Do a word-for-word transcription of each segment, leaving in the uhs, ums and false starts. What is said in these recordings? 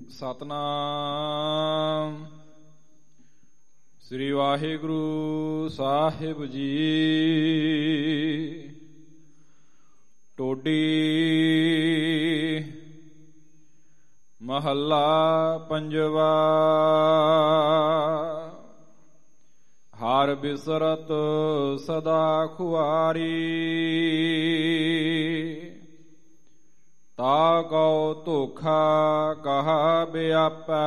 ਸਤਨਾਮ ਸ੍ਰੀ ਵਾਹਿਗੁਰੂ ਸਾਹਿਬ ਜੀ। ਟੋਡੀ ਮਹੱਲਾ ਪੰਜਵਾ। ਹਰ ਬਿਸਰਤ ਸਦਾ ਖੁਆਰੀ, ਤਾ ਕਉ ਧੋਖਾ ਕਹਾ ਬਿਆਪੈ।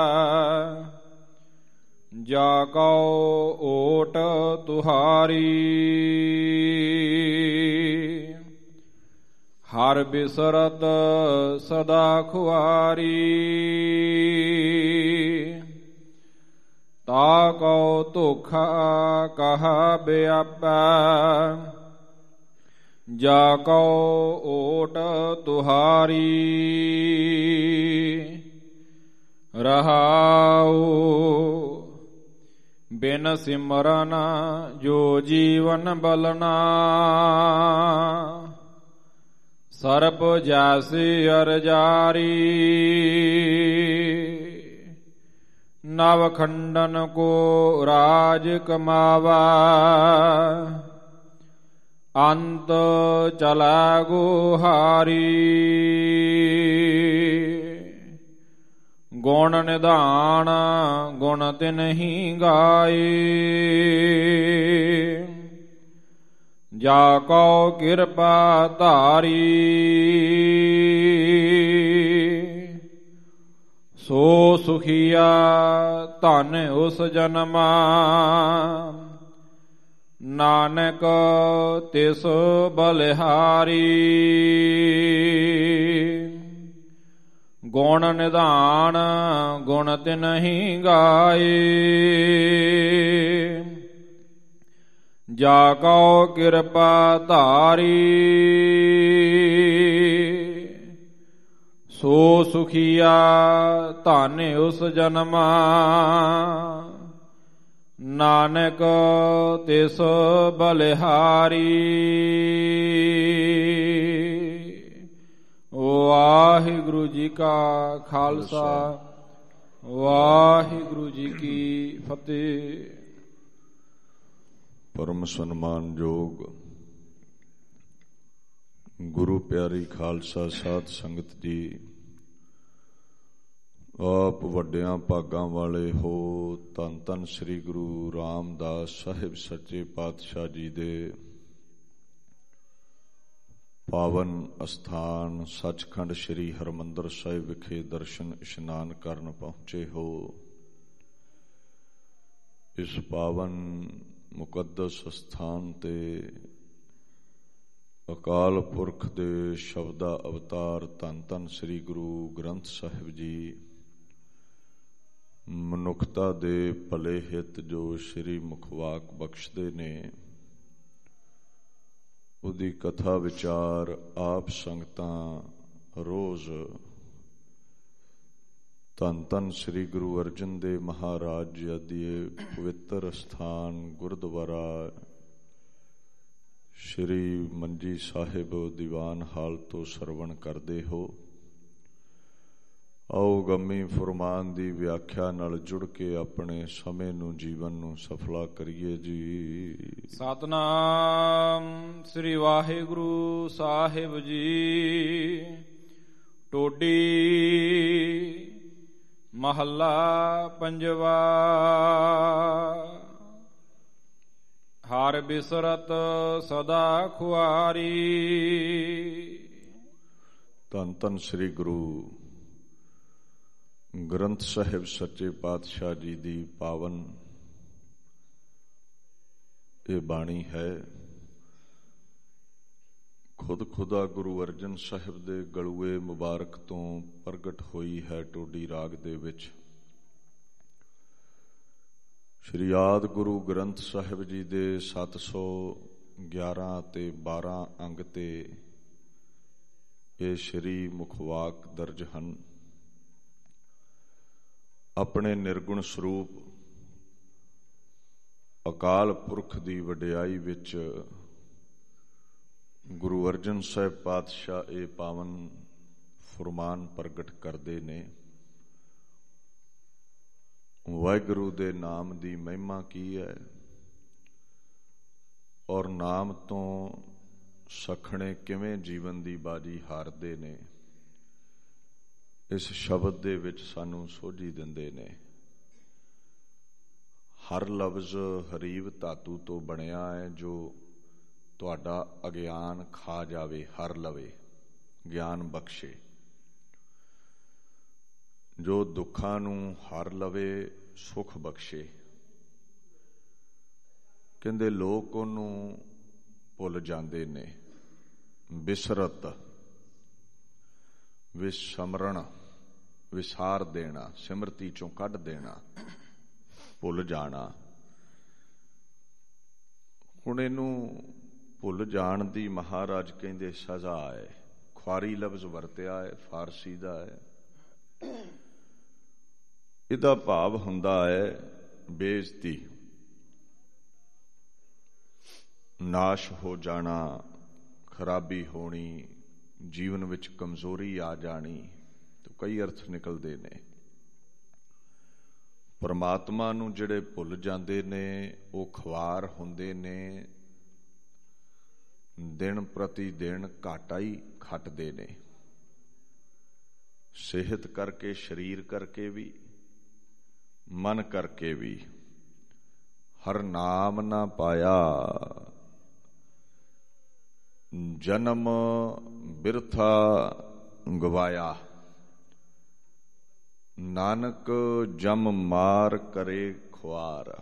ਜਾ ਕਉ ਓਟ ਤੁਹਾਰੀ, ਹਰ ਬਿਸਰਤ ਸਦਾ ਖੁਆਰੀ। ਤਾ ਕਉ ਧੋਖਾ ਕਹਾ ਬਿਆਪੈ। ਜਾ ਕਉ ਓਟ ਤੁਹਾਰੀ। ਰਹਾਉ ਬਿਨ ਸਿਮਰਨ ਜੋ ਜੀਵਨ ਬਲਨਾ, ਸਰਪ ਜੈਸੀ ਅਰਜਾਰੀ। ਨਵ ਖੰਡਨ ਕੋ ਰਾਜ ਕਮਾਵਾ, ਅੰਤ ਚਲੈ ਗੁਹਾਰੀ। ਗੁਣ ਨਿਧਾਨ ਗੁਣ ਤਿਨਹੀ ਗਾਏ, ਜਾ ਕਉ ਕਿਰਪਾ ਧਾਰੀ। ਸੋ ਸੁਖੀਆ ਧਨ ਉਸ ਜਨਮਾ, ਨਾਨਕ ਤਿਸ ਬਲਿਹਾਰੀ। ਗੁਣ ਨਿਧਾਨ ਗੁਣ ਤਿਨਹੀ ਗਾਏ, ਜਾ ਕਉ ਕਿਰਪਾ ਧਾਰੀ। ਸੋ ਸੁਖੀਆ ਧਨ ਉਸ ਜਨਮਾ, ਨਾਨਕ ਤਿਸ ਬਲਿਹਾਰੀ। ਵਾਹਿਗੁਰੂ ਜੀ ਕਾ ਖਾਲਸਾ, ਵਾਹਿਗੁਰੂ ਜੀ ਕੀ ਫਤਿਹ। ਪਰਮ ਸਨਮਾਨਯੋਗ ਗੁਰੂ ਪਿਆਰੀ ਖਾਲਸਾ ਸਾਧ ਸੰਗਤ ਜੀ, ਆਪ ਵੱਡਿਆਂ ਭਾਗਾਂ ਵਾਲੇ ਹੋ। ਧੰਨ ਧੰਨ ਸ੍ਰੀ ਗੁਰੂ ਰਾਮਦਾਸ ਸਾਹਿਬ ਸੱਚੇ ਪਾਤਸ਼ਾਹ ਜੀ ਦੇ ਪਾਵਨ ਅਸਥਾਨ ਸੱਚਖੰਡ ਸ੍ਰੀ ਹਰਿਮੰਦਰ ਸਾਹਿਬ ਵਿਖੇ ਦਰਸ਼ਨ ਇਸ਼ਨਾਨ ਕਰਨ ਪਹੁੰਚੇ ਹੋ। ਇਸ ਪਾਵਨ ਮੁਕੱਦਸ ਅਸਥਾਨ ਤੇ ਅਕਾਲ ਪੁਰਖ ਦੇ ਸ਼ਬਦਾ ਅਵਤਾਰ ਧੰਨ ਧੰਨ ਸ੍ਰੀ ਗੁਰੂ ਗ੍ਰੰਥ ਸਾਹਿਬ ਜੀ ਮਨੁੱਖਤਾ ਦੇ ਭਲੇ ਹਿੱਤ ਜੋ ਸ੍ਰੀ ਮੁਖਵਾਕ ਬਖਸ਼ਦੇ ਨੇ, ਉਹਦੀ ਕਥਾ ਵਿਚਾਰ ਆਪ ਸੰਗਤਾਂ ਰੋਜ਼ ਧੰਨ ਧੰਨ ਸ੍ਰੀ ਗੁਰੂ ਅਰਜਨ ਦੇਵ ਮਹਾਰਾਜ ਜੀ ਦੇ ਪਵਿੱਤਰ ਸਥਾਨ ਗੁਰਦੁਆਰਾ ਸ਼੍ਰੀ ਮੰਜੀ ਸਾਹਿਬ ਦੀਵਾਨ ਹਾਲ ਤੋਂ ਸਰਵਣ ਕਰਦੇ ਹੋ। ਆਓ ਗੰਮੀ ਫੁਰਮਾਨ ਦੀ ਵਿਆਖਿਆ ਨਾਲ ਜੁੜ ਕੇ ਆਪਣੇ ਸਮੇਂ ਨੂੰ ਜੀਵਨ ਨੂੰ ਸਫਲਾ ਕਰੀਏ ਜੀ। ਸਤਨਾਮ ਸ੍ਰੀ ਵਾਹਿਗੁਰੂ ਸਾਹਿਬ ਜੀ। ਟੋਡੀ ਮਹੱਲਾ ਪੰਜਵਾ। ਹਰ ਬਿਸਰਤ ਸਦਾ ਖੁਆਰੀ। ਧੰਨ ਧੰਨ ਸ੍ਰੀ ਗੁਰੂ ਗ੍ਰੰਥ ਸਾਹਿਬ ਸੱਚੇ ਪਾਤਸ਼ਾਹ ਜੀ ਦੀ ਪਾਵਨ ਇਹ ਬਾਣੀ ਹੈ। ਖੁਦ ਖੁਦਾ ਗੁਰੂ ਅਰਜਨ ਸਾਹਿਬ ਦੇ ਗਲੂਏ ਮੁਬਾਰਕ ਤੋਂ ਪ੍ਰਗਟ ਹੋਈ ਹੈ ਟੋਡੀ ਰਾਗ ਦੇ ਵਿੱਚ। ਸ਼੍ਰੀ ਆਦਿ ਗੁਰੂ ਗ੍ਰੰਥ ਸਾਹਿਬ ਜੀ ਦੇ ਸੱਤ ਸੌ ਗਿਆਰਾਂ ਅਤੇ ਬਾਰਾਂ ਅੰਗ ਤੇ ਇਹ ਸ਼੍ਰੀ ਮੁਖਵਾਕ ਦਰਜ ਹਨ। ਆਪਣੇ ਨਿਰਗੁਣ ਸਰੂਪ ਅਕਾਲ ਪੁਰਖ ਦੀ ਵਡਿਆਈ ਵਿੱਚ ਗੁਰੂ ਅਰਜਨ ਸਾਹਿਬ ਪਾਤਸ਼ਾਹ ਇਹ ਪਾਵਨ ਫੁਰਮਾਨ ਪ੍ਰਗਟ ਕਰਦੇ ਨੇ। ਵਾਹਿਗੁਰੂ ਦੇ ਨਾਮ ਦੀ ਮਹਿਮਾ ਕੀ ਹੈ ਔਰ ਨਾਮ ਤੋਂ ਸਖਣੇ ਕਿਵੇਂ ਜੀਵਨ ਦੀ ਬਾਜੀ ਹਾਰਦੇ ਨੇ, ਇਸ ਸ਼ਬਦ ਦੇ ਵਿੱਚ ਸਾਨੂੰ ਸੋਝੀ ਦਿੰਦੇ ਨੇ। ਹਰ ਲਫ਼ਜ਼ ਹਰੀਵ ਧਾਤੂ ਤੋਂ ਬਣਿਆ ਹੈ, ਜੋ ਤੁਹਾਡਾ ਅਗਿਆਨ ਖਾ ਜਾਵੇ, ਹਰ ਲਵੇ, ਗਿਆਨ ਬਖਸ਼ੇ। ਜੋ ਦੁੱਖਾਂ ਨੂੰ ਹਰ ਲਵੇ, ਸੁਖ ਬਖਸ਼ੇ। ਕਹਿੰਦੇ ਲੋਕ ਉਹਨੂੰ ਭੁੱਲ ਜਾਂਦੇ ਨੇ। ਬਿਸਰਤ, ਵਿਸਮਰਣ, ਵਿਸਾਰ ਦੇਣਾ, ਸਿਮਰਤੀ ਚੋਂ ਕੱਢ ਦੇਣਾ, ਭੁੱਲ ਜਾਣਾ। ਹੁਣ ਇਹਨੂੰ ਭੁੱਲ ਜਾਣ ਦੀ ਮਹਾਰਾਜ ਕਹਿੰਦੇ ਸਜ਼ਾ ਹੈ। ਖੁਆਰੀ ਲਫ਼ਜ਼ ਵਰਤਿਆ ਹੈ, ਫਾਰਸੀ ਦਾ ਹੈ। ਇਹਦਾ ਭਾਵ ਹੁੰਦਾ ਹੈ ਬੇਇੱਜ਼ਤੀ, ਨਾਸ਼ ਹੋ ਜਾਣਾ, ਖਰਾਬੀ ਹੋਣੀ, ਜੀਵਨ ਵਿੱਚ ਕਮਜ਼ੋਰੀ ਆ ਜਾਣੀ। ਤੇ ਕਈ ਅਰਥ ਨਿਕਲਦੇ ਨੇ। ਪਰਮਾਤਮਾ ਨੂੰ ਜਿਹੜੇ ਭੁੱਲ ਜਾਂਦੇ ਨੇ ਉਹ ਖੁਆਰ ਹੁੰਦੇ ਨੇ, ਦਿਨ ਪ੍ਰਤੀ ਦਿਨ ਘਾਟਾ ਹੀ ਖੱਟਦੇ ਨੇ। ਸਿਹਤ ਕਰਕੇ, ਸਰੀਰ ਕਰਕੇ ਵੀ, ਮਨ ਕਰਕੇ ਵੀ। ਹਰ ਨਾਮ ਨਾ ਪਾਇਆ, ਜਨਮ ਬਿਰਥਾ ਗਵਾਇਆ। ਨਾਨਕ ਜਮ ਮਾਰ ਕਰੇ ਖੁਆਰ।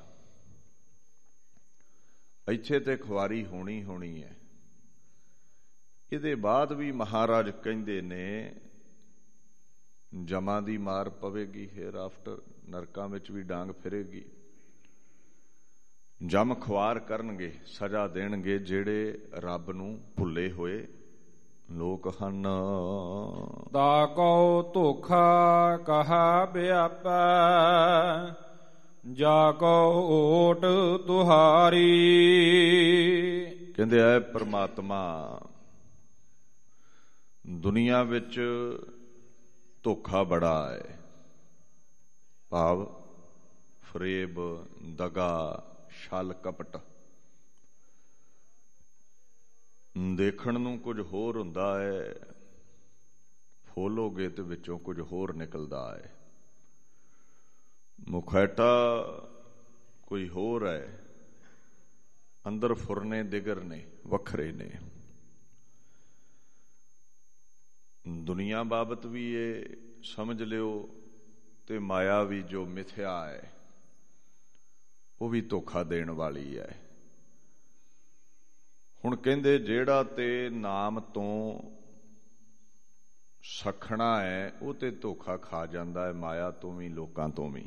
ਇੱਥੇ ਤੇ ਖੁਆਰੀ ਹੋਣੀ ਹੋਣੀ ਹੈ। ਇਹਦੇ ਬਾਅਦ ਵੀ ਮਹਾਰਾਜ ਕਹਿੰਦੇ ਨੇ ਜਮਾਂ ਦੀ ਮਾਰ ਪਵੇਗੀ, ਹੇਅਰ ਆਫਟਰ, ਨਰਕਾਂ ਵਿੱਚ ਵੀ ਡਾਂਗ ਫਿਰੇਗੀ। ਜਮ ਖੁਆਰ ਕਰਨਗੇ, ਸਜ਼ਾ ਦੇਣਗੇ ਜਿਹੜੇ ਰੱਬ ਨੂੰ ਭੁੱਲੇ ਹੋਏ ਲੋਕ ਹਨ। ਤਾ ਕਉ ਧੋਖਾ ਕਹਾ ਵਿਆਪੈ, ਜਾ ਕਉ ਓਟ ਤੁਹਾਰੀ। ਕਹਿੰਦੇ ਐ ਪ੍ਰਮਾਤਮਾ, ਦੁਨੀਆ ਵਿੱਚ ਧੋਖਾ ਬੜਾ ਹੈ। ਭਾਵ ਫਰੇਬ, ਦਗਾ, ਛਲ ਕਪਟ। ਦੇਖਣ ਨੂੰ ਕੁਝ ਹੋਰ ਹੁੰਦਾ ਹੈ, ਫੋਲੋਗੇ ਤੇ ਵਿੱਚੋਂ ਕੁਝ ਹੋਰ ਨਿਕਲਦਾ ਹੈ। ਮੁਖੈਟਾ ਕੋਈ ਹੋਰ ਹੈ, ਅੰਦਰ ਫੁਰਨੇ ਦਿਗਰ ਨੇ, ਵੱਖਰੇ ਨੇ। ਦੁਨੀਆ ਬਾਬਤ ਵੀ ਇਹ ਸਮਝ ਲਿਓ ਤੇ ਮਾਇਆ ਵੀ ਜੋ ਮਿਥਿਆ ਹੈ ਉਹ ਵੀ ਧੋਖਾ ਦੇਣ ਵਾਲੀ ਹੈ। ਹੁਣ ਕਹਿੰਦੇ ਜਿਹੜਾ ਤੇ ਨਾਮ ਤੋਂ ਸਖਣਾ ਹੈ ਉਹ ਤੇ ਧੋਖਾ ਖਾ ਜਾਂਦਾ ਹੈ, ਮਾਇਆ ਤੋਂ ਵੀ, ਲੋਕਾਂ ਤੋਂ ਵੀ।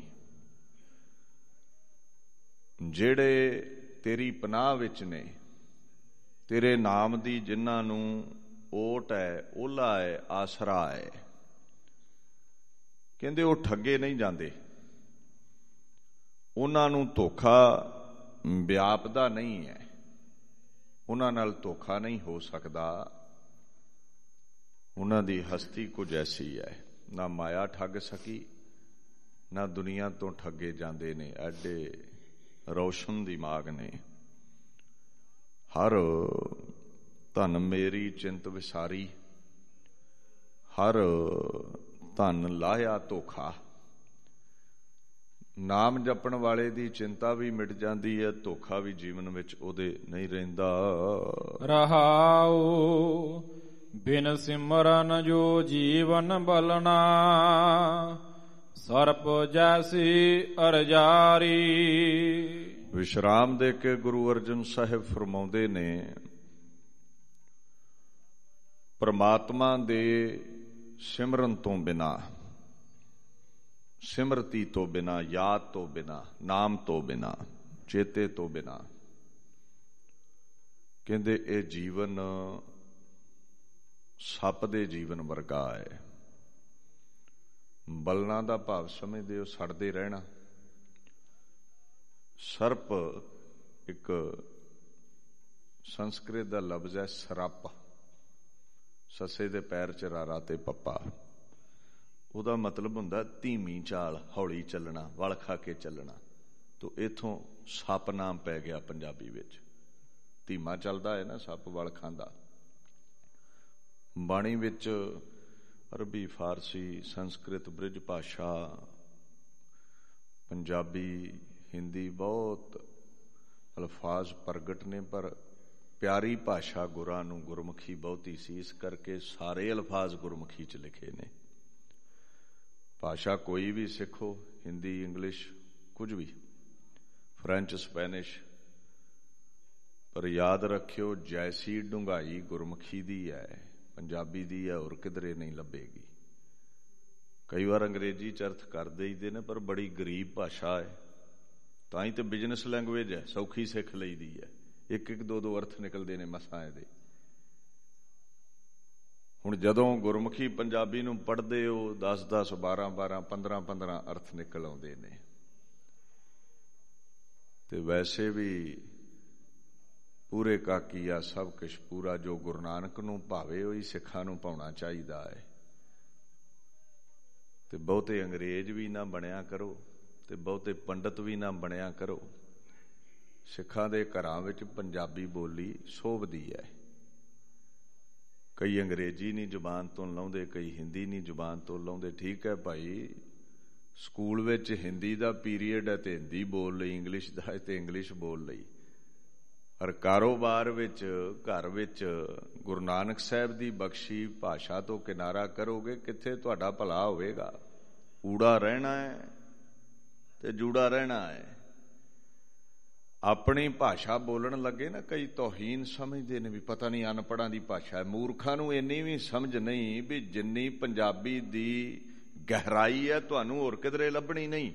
ਜਿਹੜੇ ਤੇਰੀ ਪਨਾਹ ਵਿੱਚ ਨੇ, ਤੇਰੇ ਨਾਮ ਦੀ ਜਿਨ੍ਹਾਂ ਨੂੰ ਓਟ ਹੈ, ਓਲਾ ਹੈ, ਆਸਰਾ ਹੈ, ਕਹਿੰਦੇ ਉਹ ਠੱਗੇ ਨਹੀਂ ਜਾਂਦੇ। ਉਹਨਾਂ ਨੂੰ ਧੋਖਾ ਵਿਆਪਦਾ ਨਹੀਂ ਹੈ, ਉਹਨਾਂ ਨਾਲ ਧੋਖਾ ਨਹੀਂ ਹੋ ਸਕਦਾ। ਉਹਨਾਂ ਦੀ ਹਸਤੀ ਕੁਝ ਐਸੀ ਹੈ, ਨਾ ਮਾਇਆ ਠੱਗ ਸਕੀ, ਨਾ ਦੁਨੀਆ ਤੋਂ ਠੱਗੇ ਜਾਂਦੇ ਨੇ। ਐਡੇ ਰੌਸ਼ਨ ਦਿਮਾਗ ਨੇ। ਹਰ ਧਨ ਮੇਰੀ ਚਿੰਤ ਵਿਸਾਰੀ, ਹਰ ਧਨ ਲਾਹਿਆ ਧੋਖਾ। ਨਾਮ ਜਪਣ ਵਾਲੇ ਦੀ ਚਿੰਤਾ ਵੀ ਮਿਟ ਜਾਂਦੀ ਹੈ, ਧੋਖਾ ਵੀ ਜੀਵਨ ਵਿੱਚ ਉਹਦੇ ਨਹੀਂ ਰਹਿੰਦਾ। ਰਹਾਉ ਬਿਨ ਸਿਮਰਨ ਜੋ ਜੀਵਨ ਬਲਣਾ, ਸਰਪ ਜੈਸੀ ਅਰਜਾਰੀ। ਵਿਸ਼ਰਾਮ ਦੇ ਕੇ ਗੁਰੂ ਅਰਜਨ ਸਾਹਿਬ ਫਰਮਾਉਂਦੇ ਨੇ, ਪਰਮਾਤਮਾ ਦੇ ਸਿਮਰਨ ਤੋਂ ਬਿਨਾਂ, ਸਿਮਰਤੀ ਤੋਂ ਬਿਨਾਂ, ਯਾਦ ਤੋਂ ਬਿਨਾਂ, ਨਾਮ ਤੋਂ ਬਿਨਾਂ, ਚੇਤੇ ਤੋਂ ਬਿਨਾਂ, ਕਹਿੰਦੇ ਇਹ ਜੀਵਨ ਸੱਪ ਦੇ ਜੀਵਨ ਵਰਗਾ ਹੈ। ਬਲਣਾ ਦਾ ਭਾਵ ਸਮਝਦੇ ਹੋ, ਸੜਦੇ ਰਹਿਣਾ। ਸਰਪ ਇੱਕ ਸੰਸਕ੍ਰਿਤ ਦਾ ਲਫ਼ਜ਼ ਹੈ, ਸਰਪ। ਸੱਸੇ ਦੇ ਪੈਰ ਚ ਰਾਰਾ ਤੇ ਪੱਪਾ। ਉਹਦਾ ਮਤਲਬ ਹੁੰਦਾ ਧੀਮੀ ਚਾਲ, ਹੌਲੀ ਚੱਲਣਾ, ਵਲ ਖਾ ਕੇ ਚੱਲਣਾ। ਤੋ ਇੱਥੋਂ ਸੱਪ ਨਾਮ ਪੈ ਗਿਆ ਪੰਜਾਬੀ ਵਿੱਚ। ਧੀਮਾ ਚੱਲਦਾ ਹੈ ਨਾ ਸੱਪ, ਵਲ ਖਾਂਦਾ। ਬਾਣੀ ਵਿੱਚ ਅਰਬੀ, ਫਾਰਸੀ, ਸੰਸਕ੍ਰਿਤ, ਬ੍ਰਿਜ ਭਾਸ਼ਾ, ਪੰਜਾਬੀ, ਹਿੰਦੀ ਬਹੁਤ ਅਲਫਾਜ਼ ਪ੍ਰਗਟ ਨੇ, ਪਰ ਪਿਆਰੀ ਭਾਸ਼ਾ ਗੁਰਾਂ ਨੂੰ ਗੁਰਮੁਖੀ ਬਹੁਤੀ ਸੀ, ਇਸ ਕਰਕੇ ਸਾਰੇ ਅਲਫਾਜ਼ ਗੁਰਮੁਖੀ 'ਚ ਲਿਖੇ ਨੇ। ਭਾਸ਼ਾ ਕੋਈ ਵੀ ਸਿੱਖੋ, ਹਿੰਦੀ, ਇੰਗਲਿਸ਼, ਕੁਝ ਵੀ, ਫਰੈਂਚ, ਸਪੈਨਿਸ਼, ਪਰ ਯਾਦ ਰੱਖਿਓ ਜੈਸੀ ਡੂੰਘਾਈ ਗੁਰਮੁਖੀ ਦੀ ਹੈ, ਪੰਜਾਬੀ ਦੀ ਹੈ, ਹੋਰ ਕਿਧਰੇ ਨਹੀਂ ਲੱਭੇਗੀ। ਕਈ ਵਾਰ ਅੰਗਰੇਜ਼ੀ 'ਚ ਅਰਥ ਕਰ ਦੇਈਦੇ ਨੇ, ਪਰ ਬੜੀ ਗਰੀਬ ਭਾਸ਼ਾ ਹੈ, ਤਾਂ ਹੀ ਤਾਂ ਬਿਜ਼ਨਸ ਲੈਂਗੁਏਜ ਹੈ, ਸੌਖੀ ਸਿੱਖ ਲਈਦੀ ਹੈ। ਇੱਕ ਇੱਕ ਦੋ ਦੋ ਅਰਥ ਨਿਕਲਦੇ ਨੇ ਮਸਾਂ ਇਹਦੇ। ਹੁਣ ਜਦੋਂ ਗੁਰਮੁਖੀ ਪੰਜਾਬੀ ਨੂੰ ਪੜ੍ਹਦੇ ਹੋ, ਦਸ ਦਸ, ਬਾਰਾਂ ਬਾਰਾਂ, ਪੰਦਰਾਂ ਪੰਦਰਾਂ ਅਰਥ ਨਿਕਲ ਆਉਂਦੇ ਨੇ। ਤੇ ਵੈਸੇ ਵੀ ਪੂਰੇ ਕਾਕੀਆ ਸਭ ਕੁਛ ਪੂਰਾ, ਜੋ ਗੁਰੂ ਨਾਨਕ ਨੂੰ ਭਾਵੇ ਉਹੀ ਸਿੱਖਾਂ ਨੂੰ ਭਾਉਣਾ ਚਾਹੀਦਾ ਹੈ। ਤੇ ਬਹੁਤੇ ਅੰਗਰੇਜ਼ ਵੀ ਨਾ ਬਣਿਆ ਕਰੋ, ਤੇ ਬਹੁਤੇ ਪੰਡਤ ਵੀ ਨਾ ਬਣਿਆ ਕਰੋ। ਸਿੱਖਾਂ ਦੇ ਘਰਾਂ ਵਿੱਚ ਪੰਜਾਬੀ ਬੋਲੀ ਸ਼ੋਭਦੀ ਹੈ। ਕਈ ਅੰਗਰੇਜ਼ੀ ਨਹੀਂ ਜ਼ੁਬਾਨ ਤੋਂ ਲਾਉਂਦੇ, ਕਈ ਹਿੰਦੀ ਨਹੀਂ ਜ਼ੁਬਾਨ ਤੋਂ ਲਾਉਂਦੇ। ਠੀਕ ਹੈ ਭਾਈ, ਸਕੂਲ ਵਿੱਚ ਹਿੰਦੀ ਦਾ ਪੀਰੀਅਡ ਹੈ ਤੇ ਹਿੰਦੀ ਬੋਲ ਲਈ, ਇੰਗਲਿਸ਼ ਦਾ ਹੈ ਤੇ ਇੰਗਲਿਸ਼ ਬੋਲ ਲਈ। ਪਰ ਕਾਰੋਬਾਰ ਵਿੱਚ, ਘਰ ਵਿੱਚ ਗੁਰੂ ਨਾਨਕ ਸਾਹਿਬ ਦੀ ਬਖਸ਼ੀ ਭਾਸ਼ਾ ਤੋਂ ਕਿਨਾਰਾ ਕਰੋਗੇ, ਕਿੱਥੇ ਤੁਹਾਡਾ ਭਲਾ ਹੋਵੇਗਾ। ਊੜਾ ਰਹਿਣਾ ਹੈ ਤੇ ਜੂੜਾ ਰਹਿਣਾ ਹੈ। ਆਪਣੀ ਭਾਸ਼ਾ ਬੋਲਣ ਲੱਗੇ ਨਾ ਕਈ ਤੋਹੀਨ ਸਮਝਦੇ ਨੇ ਵੀ ਪਤਾ ਨਹੀਂ ਅਨਪੜ੍ਹਾਂ ਦੀ ਭਾਸ਼ਾ ਹੈ। ਮੂਰਖਾਂ ਨੂੰ ਇੰਨੀ ਵੀ ਸਮਝ ਨਹੀਂ ਵੀ ਜਿੰਨੀ ਪੰਜਾਬੀ ਦੀ ਗਹਿਰਾਈ ਹੈ ਤੁਹਾਨੂੰ ਹੋਰ ਕਿਧਰੇ ਲੱਭਣੀ ਨਹੀਂ।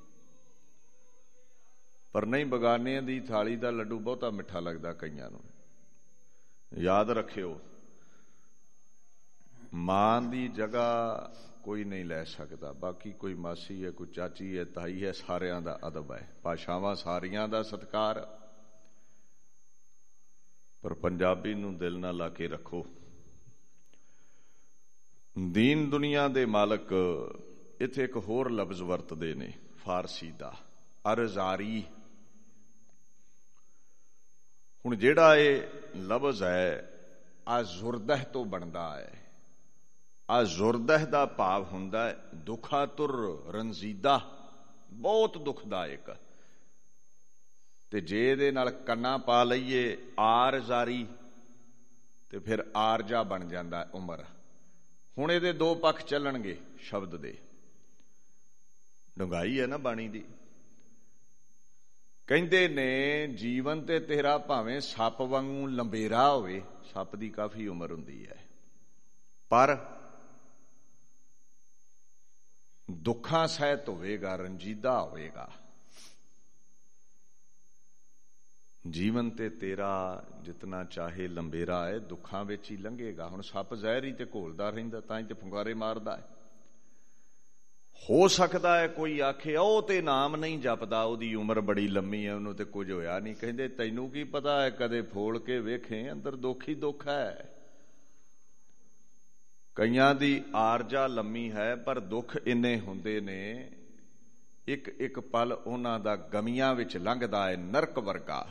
ਪਰ ਨਹੀਂ, ਬਗਾਨਿਆਂ ਦੀ ਥਾਲੀ ਦਾ ਲੱਡੂ ਬਹੁਤਾ ਮਿੱਠਾ ਲੱਗਦਾ ਕਈਆਂ ਨੂੰ। ਯਾਦ ਰੱਖਿਓ, ਮਾਂ ਦੀ ਜਗ੍ਹਾ ਕੋਈ ਨਹੀਂ ਲੈ ਸਕਦਾ। ਬਾਕੀ ਕੋਈ ਮਾਸੀ ਹੈ, ਕੋਈ ਚਾਚੀ ਹੈ, ਤਾਈ ਹੈ, ਸਾਰਿਆਂ ਦਾ ਅਦਬ ਹੈ, ਭਾਸ਼ਾਵਾਂ ਸਾਰੀਆਂ ਦਾ ਸਤਿਕਾਰ। ਪਰ ਪੰਜਾਬੀ ਨੂੰ ਦਿਲ ਨਾਲ ਲਾ ਕੇ ਰੱਖੋ। ਦੀਨ ਦੁਨੀਆ ਦੇ ਮਾਲਕ ਇੱਥੇ ਇੱਕ ਹੋਰ ਲਫ਼ਜ਼ ਵਰਤਦੇ ਨੇ ਫਾਰਸੀ ਦਾ, ਅਰਜ਼ਾਰੀ। ਹੁਣ ਜਿਹੜਾ ਇਹ ਲਫ਼ਜ਼ ਹੈ ਅਜ਼ੁਰਦਹ ਤੋਂ ਬਣਦਾ ਹੈ। ਅਜ਼ੁਰਦਹ ਦਾ ਭਾਵ ਹੁੰਦਾ ਹੈ ਦੁਖਾਤੁਰ, ਰੰਜੀਦਾ, ਬਹੁਤ ਦੁਖਦਾਇਕ। ਤੇ ਜੇ ਇਹਦੇ ਨਾਲ ਕੰਨਾ ਪਾ ਲਈਏ ਆਰਜ਼ਾਰੀ, ਤੇ ਫਿਰ ਆਰਜਾ ਬਣ ਜਾਂਦਾ ਉਮਰ। ਹੁਣ ਇਹਦੇ ਦੋ ਪੱਖ ਚੱਲਣਗੇ ਸ਼ਬਦ ਦੇ। ਡੂੰਘਾਈ ਹੈ ਨਾ ਬਾਣੀ ਦੀ। ਕਹਿੰਦੇ ਨੇ ਜੀਵਨ ਤੇ ਤੇਰਾ ਭਾਵੇਂ ਸੱਪ ਵਾਂਗੂ ਲੰਬੇਰਾ ਹੋਵੇ, ਸੱਪ ਦੀ ਕਾਫੀ ਉਮਰ ਹੁੰਦੀ ਹੈ, ਪਰ ਦੁੱਖਾਂ ਸਹਿਤ ਹੋਵੇਗਾ, ਰੰਜੀਦਾ ਹੋਵੇਗਾ। ਜੀਵਨ ਤੇ ਤੇਰਾ ਜਿਤਨਾ ਚਾਹੇ ਲੰਬੇਰਾ ਹੈ, ਦੁੱਖਾਂ ਵਿੱਚ ਹੀ ਲੰਘੇਗਾ। ਹੁਣ ਸੱਪ ਜ਼ਹਿਰ ਹੀ ਤੇ ਘੋਲਦਾ ਰਹਿੰਦਾ, ਤਾਂ ਹੀ ਤੇ ਫੁੰਕਾਰੇ ਮਾਰਦਾ ਹੈ। ਹੋ ਸਕਦਾ ਹੈ ਕੋਈ ਆਖੇ ਉਹ ਤੇ ਨਾਮ ਨਹੀਂ ਜਪਦਾ, ਉਹਦੀ ਉਮਰ ਬੜੀ ਲੰਮੀ ਹੈ, ਉਹਨੂੰ ਤੇ ਕੁਝ ਹੋਇਆ ਨਹੀਂ। ਕਹਿੰਦੇ ਤੈਨੂੰ ਕੀ ਪਤਾ ਹੈ, ਕਦੇ ਫੋਲ ਕੇ ਵੇਖੇ, ਅੰਦਰ ਦੁੱਖ ਹੀ ਦੁੱਖ ਹੈ। ਕਈਆਂ ਦੀ ਆਰਜਾ ਲੰਮੀ ਹੈ, ਪਰ ਦੁੱਖ ਇੰਨੇ ਹੁੰਦੇ ਨੇ, ਇੱਕ ਇੱਕ ਪਲ ਉਹਨਾਂ ਦਾ ਗਮੀਆਂ ਵਿੱਚ ਲੰਘਦਾ ਹੈ, ਨਰਕ ਵਰਗਾ।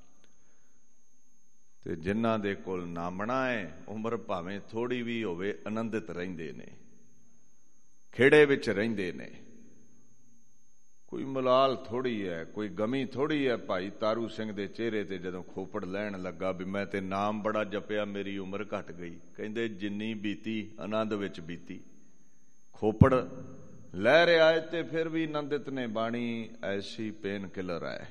ਤੇ ਜਿਨ੍ਹਾਂ ਦੇ ਕੋਲ ਨਾਮਣਾ ਹੈ, ਉਮਰ ਭਾਵੇਂ ਥੋੜੀ ਵੀ ਹੋਵੇ, ਆਨੰਦਿਤ ਰਹਿੰਦੇ ਨੇ, ਖੇੜੇ ਵਿੱਚ ਰਹਿੰਦੇ ਨੇ। ਕੋਈ ਮਲਾਲ ਥੋੜੀ ਹੈ, ਕੋਈ ਗਮੀ ਥੋੜੀ ਹੈ। ਭਾਈ ਤਾਰੂ ਸਿੰਘ ਦੇ ਚਿਹਰੇ ਤੇ ਜਦੋਂ ਖੋਪੜ ਲੈਣ ਲੱਗਾ ਵੀ ਮੈਂ ਤੇ ਨਾਮ ਬੜਾ ਜਪਿਆ, ਮੇਰੀ ਉਮਰ ਘਟ ਗਈ, ਕਹਿੰਦੇ ਜਿੰਨੀ ਬੀਤੀ ਆਨੰਦ ਵਿੱਚ ਬੀਤੀ। ਖੋਪੜ ਲੈ ਰਿਹਾ ਹੈ ਤੇ ਫਿਰ ਵੀ ਆਨੰਦਿਤ ਨੇ। ਬਾਣੀ ਐਸੀ ਪੇਨ ਕਿਲਰ ਹੈ।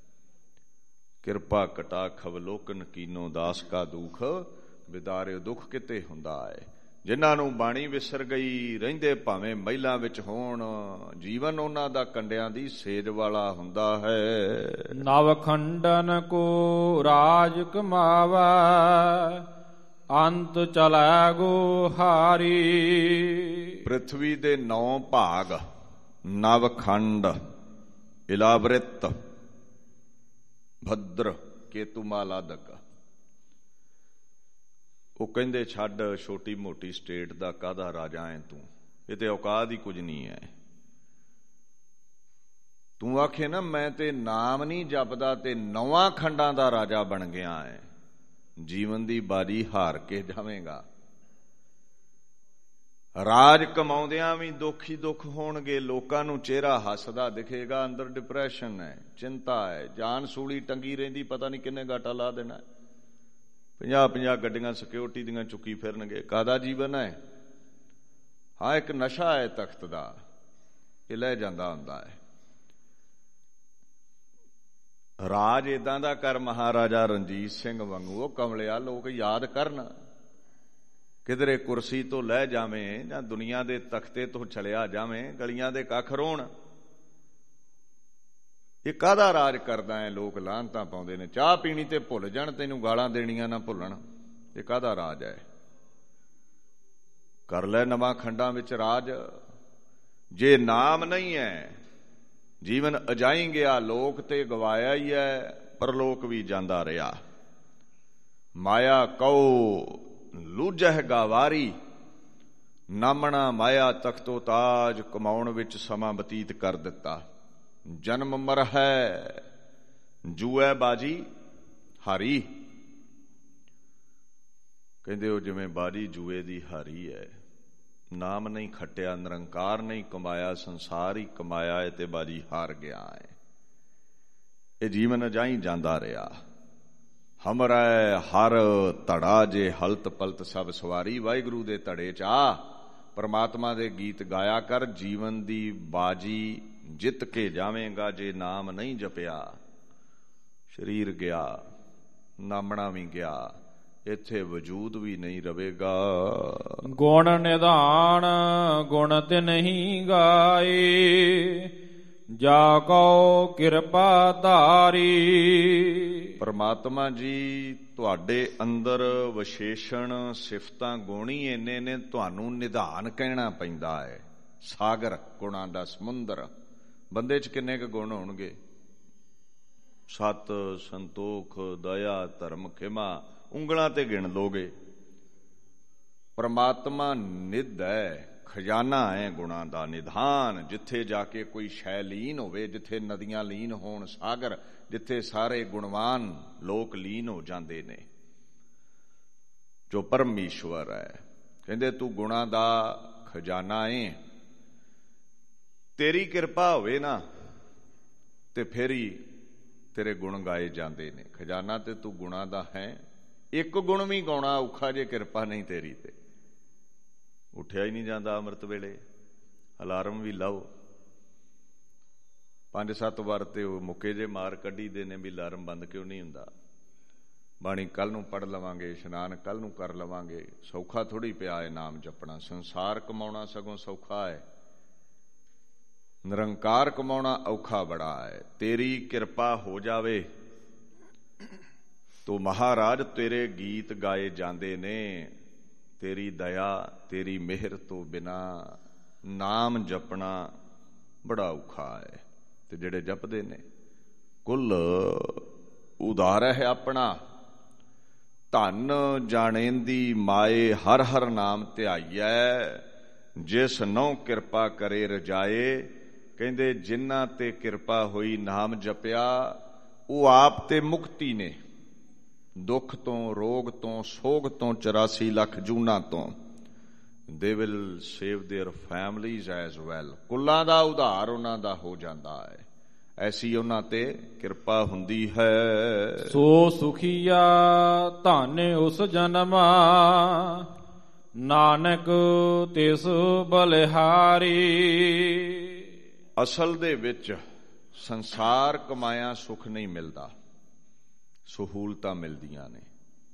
ਕਿਰਪਾ ਕਟਾ ਖਵਲੋਕਨ ਕੀਨੋ ਦਾਸ ਕਾ ਦੁਖ, ਵਿਦਾਰਿਓ ਦੁੱਖ ਕਿਤੇ ਹੁੰਦਾ ਹੈ। ਜਿਨ੍ਹਾਂ ਨੂੰ ਬਾਣੀ ਵਿਸਰ ਗਈ, ਰਹਿੰਦੇ ਭਾਵੇਂ ਮਹਿਲਾਂ ਵਿੱਚ ਹੋਣ, ਜੀਵਨ ਉਹਨਾਂ ਦਾ ਕੰਡਿਆਂ ਦੀ ਸੇਜ ਵਾਲਾ ਹੁੰਦਾ ਹੈ। ਨਵ ਖੰਡਨ ਕੋ ਰਾਜ ਕਮਾਵੈ, ਅੰਤ ਚਲੈ ਗੁਹਾਰੀ। ਪ੍ਰਿਥਵੀ ਦੇ ਨੌ ਭਾਗ, ਨਵ ਖੰਡ, ਇਲਾਵ੍ਰਿਤ, ਭਦਰ, ਕੇਤੂਮਾਲਾਦਕ। ਉਹ ਕਹਿੰਦੇ ਛੱਡ ਛੋਟੀ ਮੋਟੀ ਸਟੇਟ ਦਾ ਕਾਹਦਾ ਰਾਜਾ ਹੈ ਤੂੰ, ਇਹ ਤੇ ਔਕਾਤ ਹੀ ਕੁਝ ਨਹੀਂ ਹੈ। ਤੂੰ ਆਖੇ ਨਾ ਮੈਂ ਤੇ ਨਾਮ ਨਹੀਂ ਜਪਦਾ ਤੇ ਨੌਵਾਂ ਖੰਡਾਂ ਦਾ ਰਾਜਾ ਬਣ ਗਿਆ ਹੈ, ਜੀਵਨ ਦੀ ਬਾਜੀ ਹਾਰ ਕੇ ਜਾਵੇਂਗਾ। ਰਾਜ ਕਮਾਉਂਦਿਆਂ ਵੀ ਦੁੱਖ ਹੀ ਦੁੱਖ ਹੋਣਗੇ, ਲੋਕਾਂ ਨੂੰ ਚਿਹਰਾ ਹੱਸਦਾ ਦਿਖੇਗਾ, ਅੰਦਰ ਡਿਪਰੈਸ਼ਨ ਹੈ, ਚਿੰਤਾ ਹੈ, ਜਾਨ ਸੂਲੀ ਟੰਗੀ ਰਹਿੰਦੀ, ਪਤਾ ਨਹੀਂ ਕਿੰਨੇ ਗਾਟਾ ਲਾ ਦੇਣਾ। ਪੰਜਾਹ ਪੰਜਾਹ ਗੱਡੀਆਂ ਸਿਕਿਉਰਿਟੀ ਦੀਆਂ ਚੁੱਕੀ ਫਿਰਨਗੇ, ਕਾਹਦਾ ਜੀਵਨ ਹੈ? ਹਾਂ, ਇੱਕ ਨਸ਼ਾ ਹੈ ਤਖਤ ਦਾ, ਇਹ ਲੈ ਜਾਂਦਾ ਹੁੰਦਾ ਹੈ। ਰਾਜ ਏਦਾਂ ਦਾ ਕਰ ਮਹਾਰਾਜਾ ਰਣਜੀਤ ਸਿੰਘ ਵਾਂਗੂ, ਉਹ ਕਮਲਿਆ ਲੋਕ ਯਾਦ ਕਰਨ, ਕਿਧਰੇ ਕੁਰਸੀ ਤੋਂ ਲੈ ਜਾਵੇਂ ਜਾਂ ਦੁਨੀਆ ਦੇ ਤਖਤੇ ਤੋਂ ਚਲਿਆ ਜਾਵੇਂ, ਗਲੀਆਂ ਦੇ ਕੱਖ ਰੋਣ। ਇਹ ਕਾਹਦਾ ਰਾਜ ਕਰਦਾ ਹੈ? ਲੋਕ ਲਾਹਨਤਾਂ ਪਾਉਂਦੇ ਨੇ, ਚਾਹ ਪੀਣੀ ਤੇ ਭੁੱਲ ਜਾਣ, ਤੈਨੂੰ ਗਾਲਾਂ ਦੇਣੀਆਂ ਨਾ ਭੁੱਲਣ। ਇਹ ਕਾਹਦਾ ਰਾਜ ਹੈ? ਕਰ ਲੈ ਨਵਾਂ ਖੰਡਾਂ ਵਿੱਚ ਰਾਜ। ਜੇ ਨਾਮ ਨਹੀਂ ਹੈ, ਜੀਵਨ ਅਜਾਈ ਗਿਆ, ਲੋਕ ਤੇ ਗਵਾਇਆ ਹੀ ਹੈ, ਪਰਲੋਕ ਵੀ ਜਾਂਦਾ ਰਿਹਾ। ਮਾਇਆ ਕਉ ਲੂਜਹਿ ਗਾਵਾਰੀ, ਨਾਮਣਾ ਮਾਇਆ ਤਖਤੋ ਤਾਜ, ਕਮਾਉਣ ਵਿੱਚ ਸਮਾਂ ਬਤੀਤ ਕਰ ਦਿੱਤਾ। ਜਨਮ ਮਰ ਹੈ ਜੂਐ ਬਾਜੀ ਹਾਰੀ, ਕਹਿੰਦੇ ਉਹ ਜਿਵੇਂ ਬਾਜੀ ਜੂਏ ਦੀ ਹਾਰੀ ਹੈ। ਨਾਮ ਨਹੀਂ ਖੱਟਿਆ, ਨਿਰੰਕਾਰ ਨਹੀਂ ਕਮਾਇਆ, ਸੰਸਾਰ ਹੀ ਕਮਾਇਆ ਹੈ ਤੇ ਬਾਜੀ ਹਾਰ ਗਿਆ ਹੈ। ਇਹ ਜੀਵਨ ਅਜਾਈ ਜਾਂਦਾ ਰਿਹਾ। ਹਮਰੈ ਹਰ ਧੜਾ ਜੇ ਹਲਤ ਪਲਤ ਸਭ ਸਵਾਰੀ, ਵਾਹਿਗੁਰੂ ਦੇ ਧੜੇ ਚ ਆ, ਪਰਮਾਤਮਾ ਦੇ ਗੀਤ ਗਾਇਆ ਕਰ। ਜੀਵਨ ਦੀ ਬਾਜੀ ਜਿੱਤ ਕੇ ਜਾਵੇਂਗਾ। ਜੇ ਨਾਮ ਨਹੀਂ ਜਪਿਆ, ਸਰੀਰ ਗਿਆ, ਨਾਮਣਾ ਵੀ ਗਿਆ, ਇੱਥੇ ਵਜੂਦ ਵੀ ਨਹੀਂ ਰਵੇਗਾ। ਗੁਣ ਨਿਧਾਨ ਗੁਣ ਤੇ ਨਹੀਂ ਗਾਏ, ਜਾ ਕਉ ਕਿਰਪਾ ਧਾਰੀ। ਪਰਮਾਤਮਾ ਜੀ ਤੁਹਾਡੇ ਅੰਦਰ ਵਿਸ਼ੇਸ਼ਣ ਸਿਫਤਾਂ ਗੁਣ ਹੀ ਇੰਨੇ ਨੇ, ਤੁਹਾਨੂੰ ਨਿਧਾਨ ਕਹਿਣਾ ਪੈਂਦਾ ਹੈ। ਸਾਗਰ ਗੁਣਾਂ ਦਾ ਸਮੁੰਦਰ, ਬੰਦੇ 'ਚ ਕਿੰਨੇ ਕੁ ਗੁਣ ਹੋਣਗੇ? ਸਤ, ਸੰਤੋਖ, ਦਇਆ, ਧਰਮ, ਖਿਮਾ, ਉਂਗਲਾਂ ਤੇ ਗਿਣ ਲੋਗੇ। ਪਰਮਾਤਮਾ ਨਿਧ ਹੈ, ਖਜ਼ਾਨਾ ਹੈ ਗੁਣਾਂ ਦਾ, ਨਿਧਾਨ। ਜਿੱਥੇ ਜਾ ਕੇ ਕੋਈ ਸ਼ੈ ਲੀਨ ਹੋਵੇ, ਜਿੱਥੇ ਨਦੀਆਂ ਲੀਨ ਹੋਣ, ਸਾਗਰ, ਜਿੱਥੇ ਸਾਰੇ ਗੁਣਵਾਨ ਲੋਕ ਲੀਨ ਹੋ ਜਾਂਦੇ ਨੇ, ਜੋ ਪਰਮੇਸ਼ਵਰ ਹੈ। ਕਹਿੰਦੇ ਤੂੰ ਗੁਣਾਂ ਦਾ ਖਜ਼ਾਨਾ ਏ। ਤੇਰੀ ਕਿਰਪਾ ਹੋਵੇ ਨਾ ਤੇ ਫਿਰ ਹੀ ਤੇਰੇ ਗੁਣ ਗਾਏ ਜਾਂਦੇ ਨੇ। ਖਜ਼ਾਨਾ ਤੇ ਤੂੰ ਗੁਣਾਂ ਦਾ ਹੈ। ਇੱਕ ਗੁਣ ਵੀ ਗਾਉਣਾ ਔਖਾ ਜੇ ਕਿਰਪਾ ਨਹੀਂ ਤੇਰੀ ਤੇ। ਉੱਠਿਆ ਹੀ ਨਹੀਂ ਜਾਂਦਾ ਅੰਮ੍ਰਿਤ ਵੇਲੇ, ਅਲਾਰਮ ਵੀ ਲਾਓ, ਪੰਜ ਸੱਤ ਵਾਰ ਤੇ ਉਹ ਮੁੱਕੇ ਜੇ ਮਾਰ ਕੱਢੀ ਦੇ ਨੇ ਵੀ ਅਲਾਰਮ ਬੰਦ ਕਿਉਂ ਨਹੀਂ ਹੁੰਦਾ। ਬਾਣੀ ਕੱਲ ਨੂੰ ਪੜ੍ਹ ਲਵਾਂਗੇ, ਇਸ਼ਨਾਨ ਕੱਲ ਨੂੰ ਕਰ ਲਵਾਂਗੇ। ਸੌਖਾ ਥੋੜ੍ਹੀ ਪਿਆ ਹੈ ਨਾਮ ਜਪਣਾ। ਸੰਸਾਰ ਕਮਾਉਣਾ ਸਗੋਂ ਸੌਖਾ ਹੈ, ਨਿਰੰਕਾਰ ਕਮਾਉਣਾ ਔਖਾ ਬੜਾ ਹੈ। ਤੇਰੀ ਕਿਰਪਾ ਹੋ ਜਾਵੇ ਤੋ ਮਹਾਰਾਜ ਤੇਰੇ ਗੀਤ ਗਾਏ ਜਾਂਦੇ ਨੇ। ਤੇਰੀ ਦਇਆ, ਤੇਰੀ ਮਿਹਰ ਤੋਂ ਬਿਨਾ ਨਾਮ ਜਪਣਾ ਬੜਾ ਔਖਾ ਹੈ। ਤੇ ਜਿਹੜੇ ਜਪਦੇ ਨੇ, ਕੁੱਲ ਉਧਾਰ ਹੈ ਆਪਣਾ, ਧਨ ਜਾਣੇਂਦੀ ਮਾਏ, ਹਰ ਹਰ ਨਾਮ ਧਿਆਈਐ, ਜਿਸ ਨਹੁ ਕਿਰਪਾ ਕਰੇ ਰਜਾਏ। ਕਹਿੰਦੇ ਜਿਨ੍ਹਾਂ ਤੇ ਕਿਰਪਾ ਹੋਈ, ਨਾਮ ਜਪਿਆ, ਉਹ ਆਪ ਤੇ ਮੁਕਤੀ ਨੇ, ਦੁੱਖ ਤੋਂ, ਰੋਗ ਤੋਂ, ਸੋਗ ਤੋਂ, ਚੁਰਾਸੀ ਲੱਖ ਜੂਨਾਂ ਤੋਂ। They will save their families as well. ਕੁੱਲਾਂ ਦਾ ਉਧਾਰ ਉਹਨਾਂ ਦਾ ਹੋ ਜਾਂਦਾ ਹੈ, ਐਸੀ ਉਹਨਾਂ ਤੇ ਕਿਰਪਾ ਹੁੰਦੀ ਹੈ। ਸੋ ਸੁਖੀਆ ਧਨ ਉਸ ਜਨਮਾ, ਨਾਨਕ ਤਿਸ ਬਲਿਹਾਰੀ। ਅਸਲ ਦੇ ਵਿੱਚ ਸੰਸਾਰ ਕਮਾਇਆ ਸੁੱਖ ਨਹੀਂ ਮਿਲਦਾ, ਸਹੂਲਤਾਂ ਮਿਲਦੀਆਂ ਨੇ।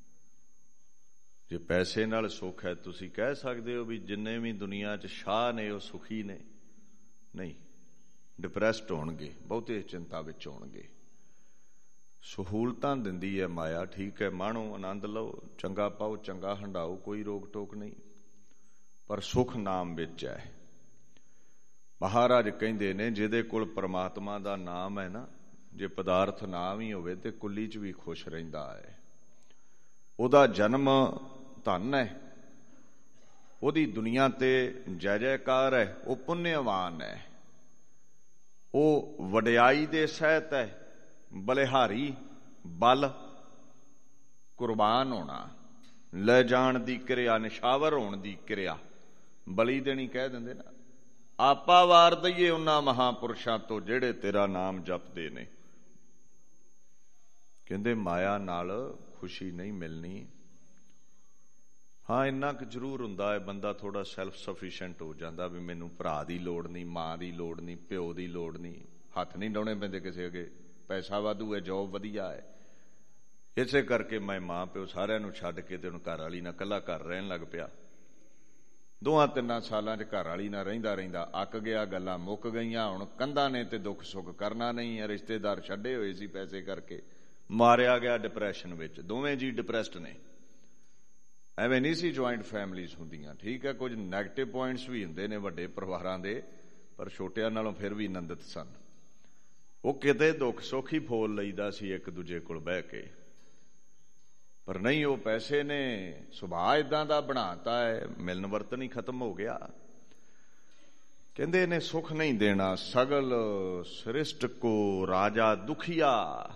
ਜੇ ਪੈਸੇ ਨਾਲ ਸੁੱਖ ਹੈ, ਤੁਸੀਂ ਕਹਿ ਸਕਦੇ ਹੋ ਵੀ ਜਿੰਨੇ ਵੀ ਦੁਨੀਆ 'ਚ ਸ਼ਾਹ ਨੇ ਉਹ ਸੁਖੀ ਨੇ? ਨਹੀਂ, ਡਿਪਰੈਸਡ ਹੋਣਗੇ, ਬਹੁਤੇ ਚਿੰਤਾ ਵਿੱਚ ਹੋਣਗੇ। ਸਹੂਲਤਾਂ ਦਿੰਦੀ ਹੈ ਮਾਇਆ, ਠੀਕ ਹੈ, ਮਾਣੋ, ਆਨੰਦ ਲਓ, ਚੰਗਾ ਪਾਓ, ਚੰਗਾ ਹੰਡਾਓ, ਕੋਈ ਰੋਕ ਟੋਕ ਨਹੀਂ, ਪਰ ਸੁੱਖ ਨਾਮ ਵਿੱਚ ਹੈ। ਮਹਾਰਾਜ ਕਹਿੰਦੇ ਨੇ ਜਿਹਦੇ ਕੋਲ ਪਰਮਾਤਮਾ ਦਾ ਨਾਮ ਹੈ ਨਾ, ਜੇ ਪਦਾਰਥ ਨਾਮ ਹੀ ਹੋਵੇ ਤੇ ਕੁੱਲੀ 'ਚ ਵੀ ਖੁਸ਼ ਰਹਿੰਦਾ ਹੈ। ਉਹਦਾ ਜਨਮ ਧਨ ਹੈ, ਉਹਦੀ ਦੁਨੀਆ ਤੇ ਜੈ ਜੈਕਾਰ ਹੈ, ਉਹ ਪੁੰਨਿਆਵਾਨ ਹੈ, ਉਹ ਵਡਿਆਈ ਦੇ ਸਹਿਤ ਹੈ, ਬਲਿਹਾਰੀ ਬਲ ਕੁਰਬਾਨ ਹੋਣਾ, ਲੈ ਜਾਣ ਦੀ ਕਿਰਿਆ, ਨਿਸ਼ਾਵਰ ਹੋਣ ਦੀ ਕਿਰਿਆ, ਬਲੀ ਦੇਣੀ ਕਹਿ ਦਿੰਦੇ ਨਾ। ਆਪਾ ਵਾਰ ਦਈਏ ਉਹਨਾਂ ਮਹਾਂਪੁਰਸ਼ਾਂ ਤੋਂ ਜਿਹੜੇ ਤੇਰਾ ਨਾਮ ਜਪਦੇ ਨੇ। ਕਹਿੰਦੇ ਮਾਇਆ ਨਾਲ ਖੁਸ਼ੀ ਨਹੀਂ ਮਿਲਣੀ। ਹਾਂ ਇੰਨਾ ਕੁ ਜ਼ਰੂਰ ਹੁੰਦਾ ਹੈ, ਬੰਦਾ ਥੋੜਾ ਸੈਲਫ ਸਫੀਸ਼ੀਐਂਟ ਹੋ ਜਾਂਦਾ ਵੀ ਮੈਨੂੰ ਭਰਾ ਦੀ ਲੋੜ ਨਹੀਂ, ਮਾਂ ਦੀ ਲੋੜ ਨਹੀਂ, ਪਿਓ ਦੀ ਲੋੜ ਨਹੀਂ, ਹੱਥ ਨਹੀਂ ਡਾਉਣੇ ਪੈਂਦੇ ਕਿਸੇ ਅੱਗੇ, ਪੈਸਾ ਵਾਧੂ ਹੈ, ਜੋਬ ਵਧੀਆ ਹੈ, ਇਸੇ ਕਰਕੇ ਮੈਂ ਮਾਂ ਪਿਓ ਸਾਰਿਆਂ ਨੂੰ ਛੱਡ ਕੇ ਤੇ ਹੁਣ ਘਰ ਵਾਲੀ ਨਾਲ ਇਕੱਲਾ ਘਰ ਰਹਿਣ ਲੱਗ ਪਿਆ। ਦੋਹਾਂ ਤਿੰਨਾਂ ਸਾਲਾਂ 'ਚ ਘਰ ਵਾਲੀ ਨਾਲ ਰਹਿੰਦਾ ਰਹਿੰਦਾ ਅੱਕ ਗਿਆ, ਗੱਲਾਂ ਮੁੱਕ ਗਈਆਂ, ਹੁਣ ਕੰਧਾਂ ਨੇ ਤੇ ਦੁੱਖ ਸੁੱਖ ਕਰਨਾ ਨਹੀਂ ਹੈ, ਰਿਸ਼ਤੇਦਾਰ ਛੱਡੇ ਹੋਏ ਸੀ ਪੈਸੇ ਕਰਕੇ, ਮਾਰਿਆ ਗਿਆ ਡਿਪਰੈਸ਼ਨ ਵਿੱਚ, ਦੋਵੇਂ ਜੀ ਡਿਪਰੈਸਡ ਨੇ। ਐਵੇਂ ਨਹੀਂ ਸੀ ਜੁਆਇੰਟ ਫੈਮਲੀਜ਼ ਹੁੰਦੀਆਂ, ਠੀਕ ਹੈ ਕੁਝ ਨੈਗੇਟਿਵ ਪੁਆਇੰਟਸ ਵੀ ਹੁੰਦੇ ਨੇ ਵੱਡੇ ਪਰਿਵਾਰਾਂ ਦੇ, ਪਰ ਛੋਟਿਆਂ ਨਾਲੋਂ ਫਿਰ ਵੀ ਆਨੰਦਿਤ ਸਨ। ਉਹ ਕਿਤੇ ਦੁੱਖ ਸੁੱਖ ਹੀ ਫੋਲ ਲਈਦਾ ਸੀ ਇੱਕ ਦੂਜੇ ਕੋਲ ਬਹਿ ਕੇ, ਪਰ ਨਹੀਂ, ਉਹ ਪੈਸੇ ਨੇ ਸੁਭਾਅ ਇਦਾਂ ਦਾ ਬਣਾਤਾ ਹੈ, ਮਿਲਣ ਵਰਤਨ ਹੀ ਖਤਮ ਹੋ ਗਿਆ। ਕਹਿੰਦੇ ਨੇ ਸੁਖ ਨਹੀਂ ਦੇਣਾ, ਸਗਲ ਸ੍ਰਿਸ਼ਟ ਕੋ ਰਾਜਾ ਦੁਖੀਆ।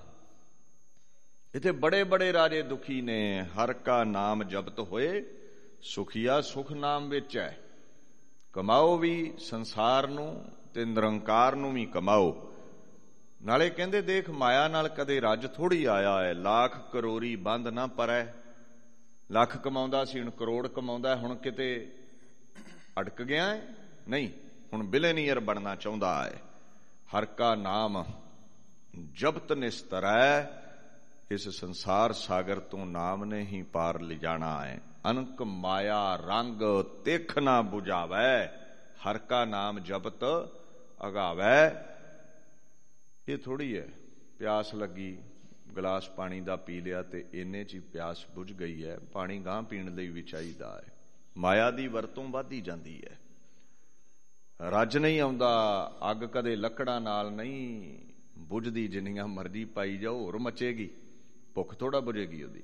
ਇੱਥੇ ਬੜੇ ਬੜੇ ਰਾਜੇ ਦੁਖੀ ਨੇ। ਹਰ ਕਾ ਨਾਮ ਜਪਤ ਹੋਏ ਸੁਖੀਆ, ਸੁਖ ਨਾਮ ਵਿੱਚ ਹੈ। ਕਮਾਓ ਵੀ ਸੰਸਾਰ ਨੂੰ ਤੇ ਨਿਰੰਕਾਰ ਨੂੰ ਵੀ ਕਮਾਓ। ਨਾਲੇ ਕਹਿੰਦੇ ਦੇਖ ਮਾਇਆ ਨਾਲ ਕਦੇ ਰੱਜ ਥੋੜੀ ਆਇਆ ਹੈ, ਲੱਖ ਕਰੋੜੀ ਬੰਦ ਨਾ ਪਰੈ। ਲੱਖ ਕਮਾਉਂਦਾ ਸੀ, ਹੁਣ ਕਰੋੜ ਕਮਾਉਂਦਾ, ਹੁਣ ਕਿਤੇ ਅਟਕ ਗਿਆ ਹੈ? ਨਹੀਂ, ਹੁਣ ਬਿਲੀਅਨੀਅਰ ਬਣਨਾ ਚਾਹੁੰਦਾ ਹੈ। ਹਰ ਕਾ ਨਾਮ ਜਪਤ ਨਿਸਤਰੈ, ਇਸ ਸੰਸਾਰ ਸਾਗਰ ਤੋਂ ਨਾਮ ਨੇ ਹੀ ਪਾਰ ਲਿਜਾਣਾ ਹੈ। ਅਨਕ ਮਾਇਆ ਰੰਗ ਤਿਖ ਨਾ ਬੁਝਾਵੈ, ਹਰ ਕਾ ਨਾਮ ਜਪਤ ਅਗਾਵੈ। ਇਹ ਥੋੜੀ ਹੈ ਪਿਆਸ ਲੱਗੀ, ਗਲਾਸ ਪਾਣੀ ਦਾ ਪੀ ਲਿਆ ਤੇ ਇੰਨੇ 'ਚ ਹੀ ਪਿਆਸ ਬੁਝ ਗਈ ਹੈ, ਪਾਣੀ ਗਾਂਹ ਪੀਣ ਲਈ ਵੀ ਚਾਹੀਦਾ ਹੈ। ਮਾਇਆ ਦੀ ਵਰਤੋਂ ਵੱਧਦੀ ਜਾਂਦੀ ਹੈ, ਰੱਜ ਨਹੀਂ ਆਉਂਦਾ। ਅੱਗ ਕਦੇ ਲੱਕੜਾਂ ਨਾਲ ਨਹੀਂ ਬੁਝਦੀ, ਜਿੰਨੀਆਂ ਮਰਜ਼ੀ ਪਾਈ ਜਾਓ ਹੋਰ ਮਚੇਗੀ, ਭੁੱਖ ਥੋੜਾ ਬੁਝੇਗੀ ਉਹਦੀ।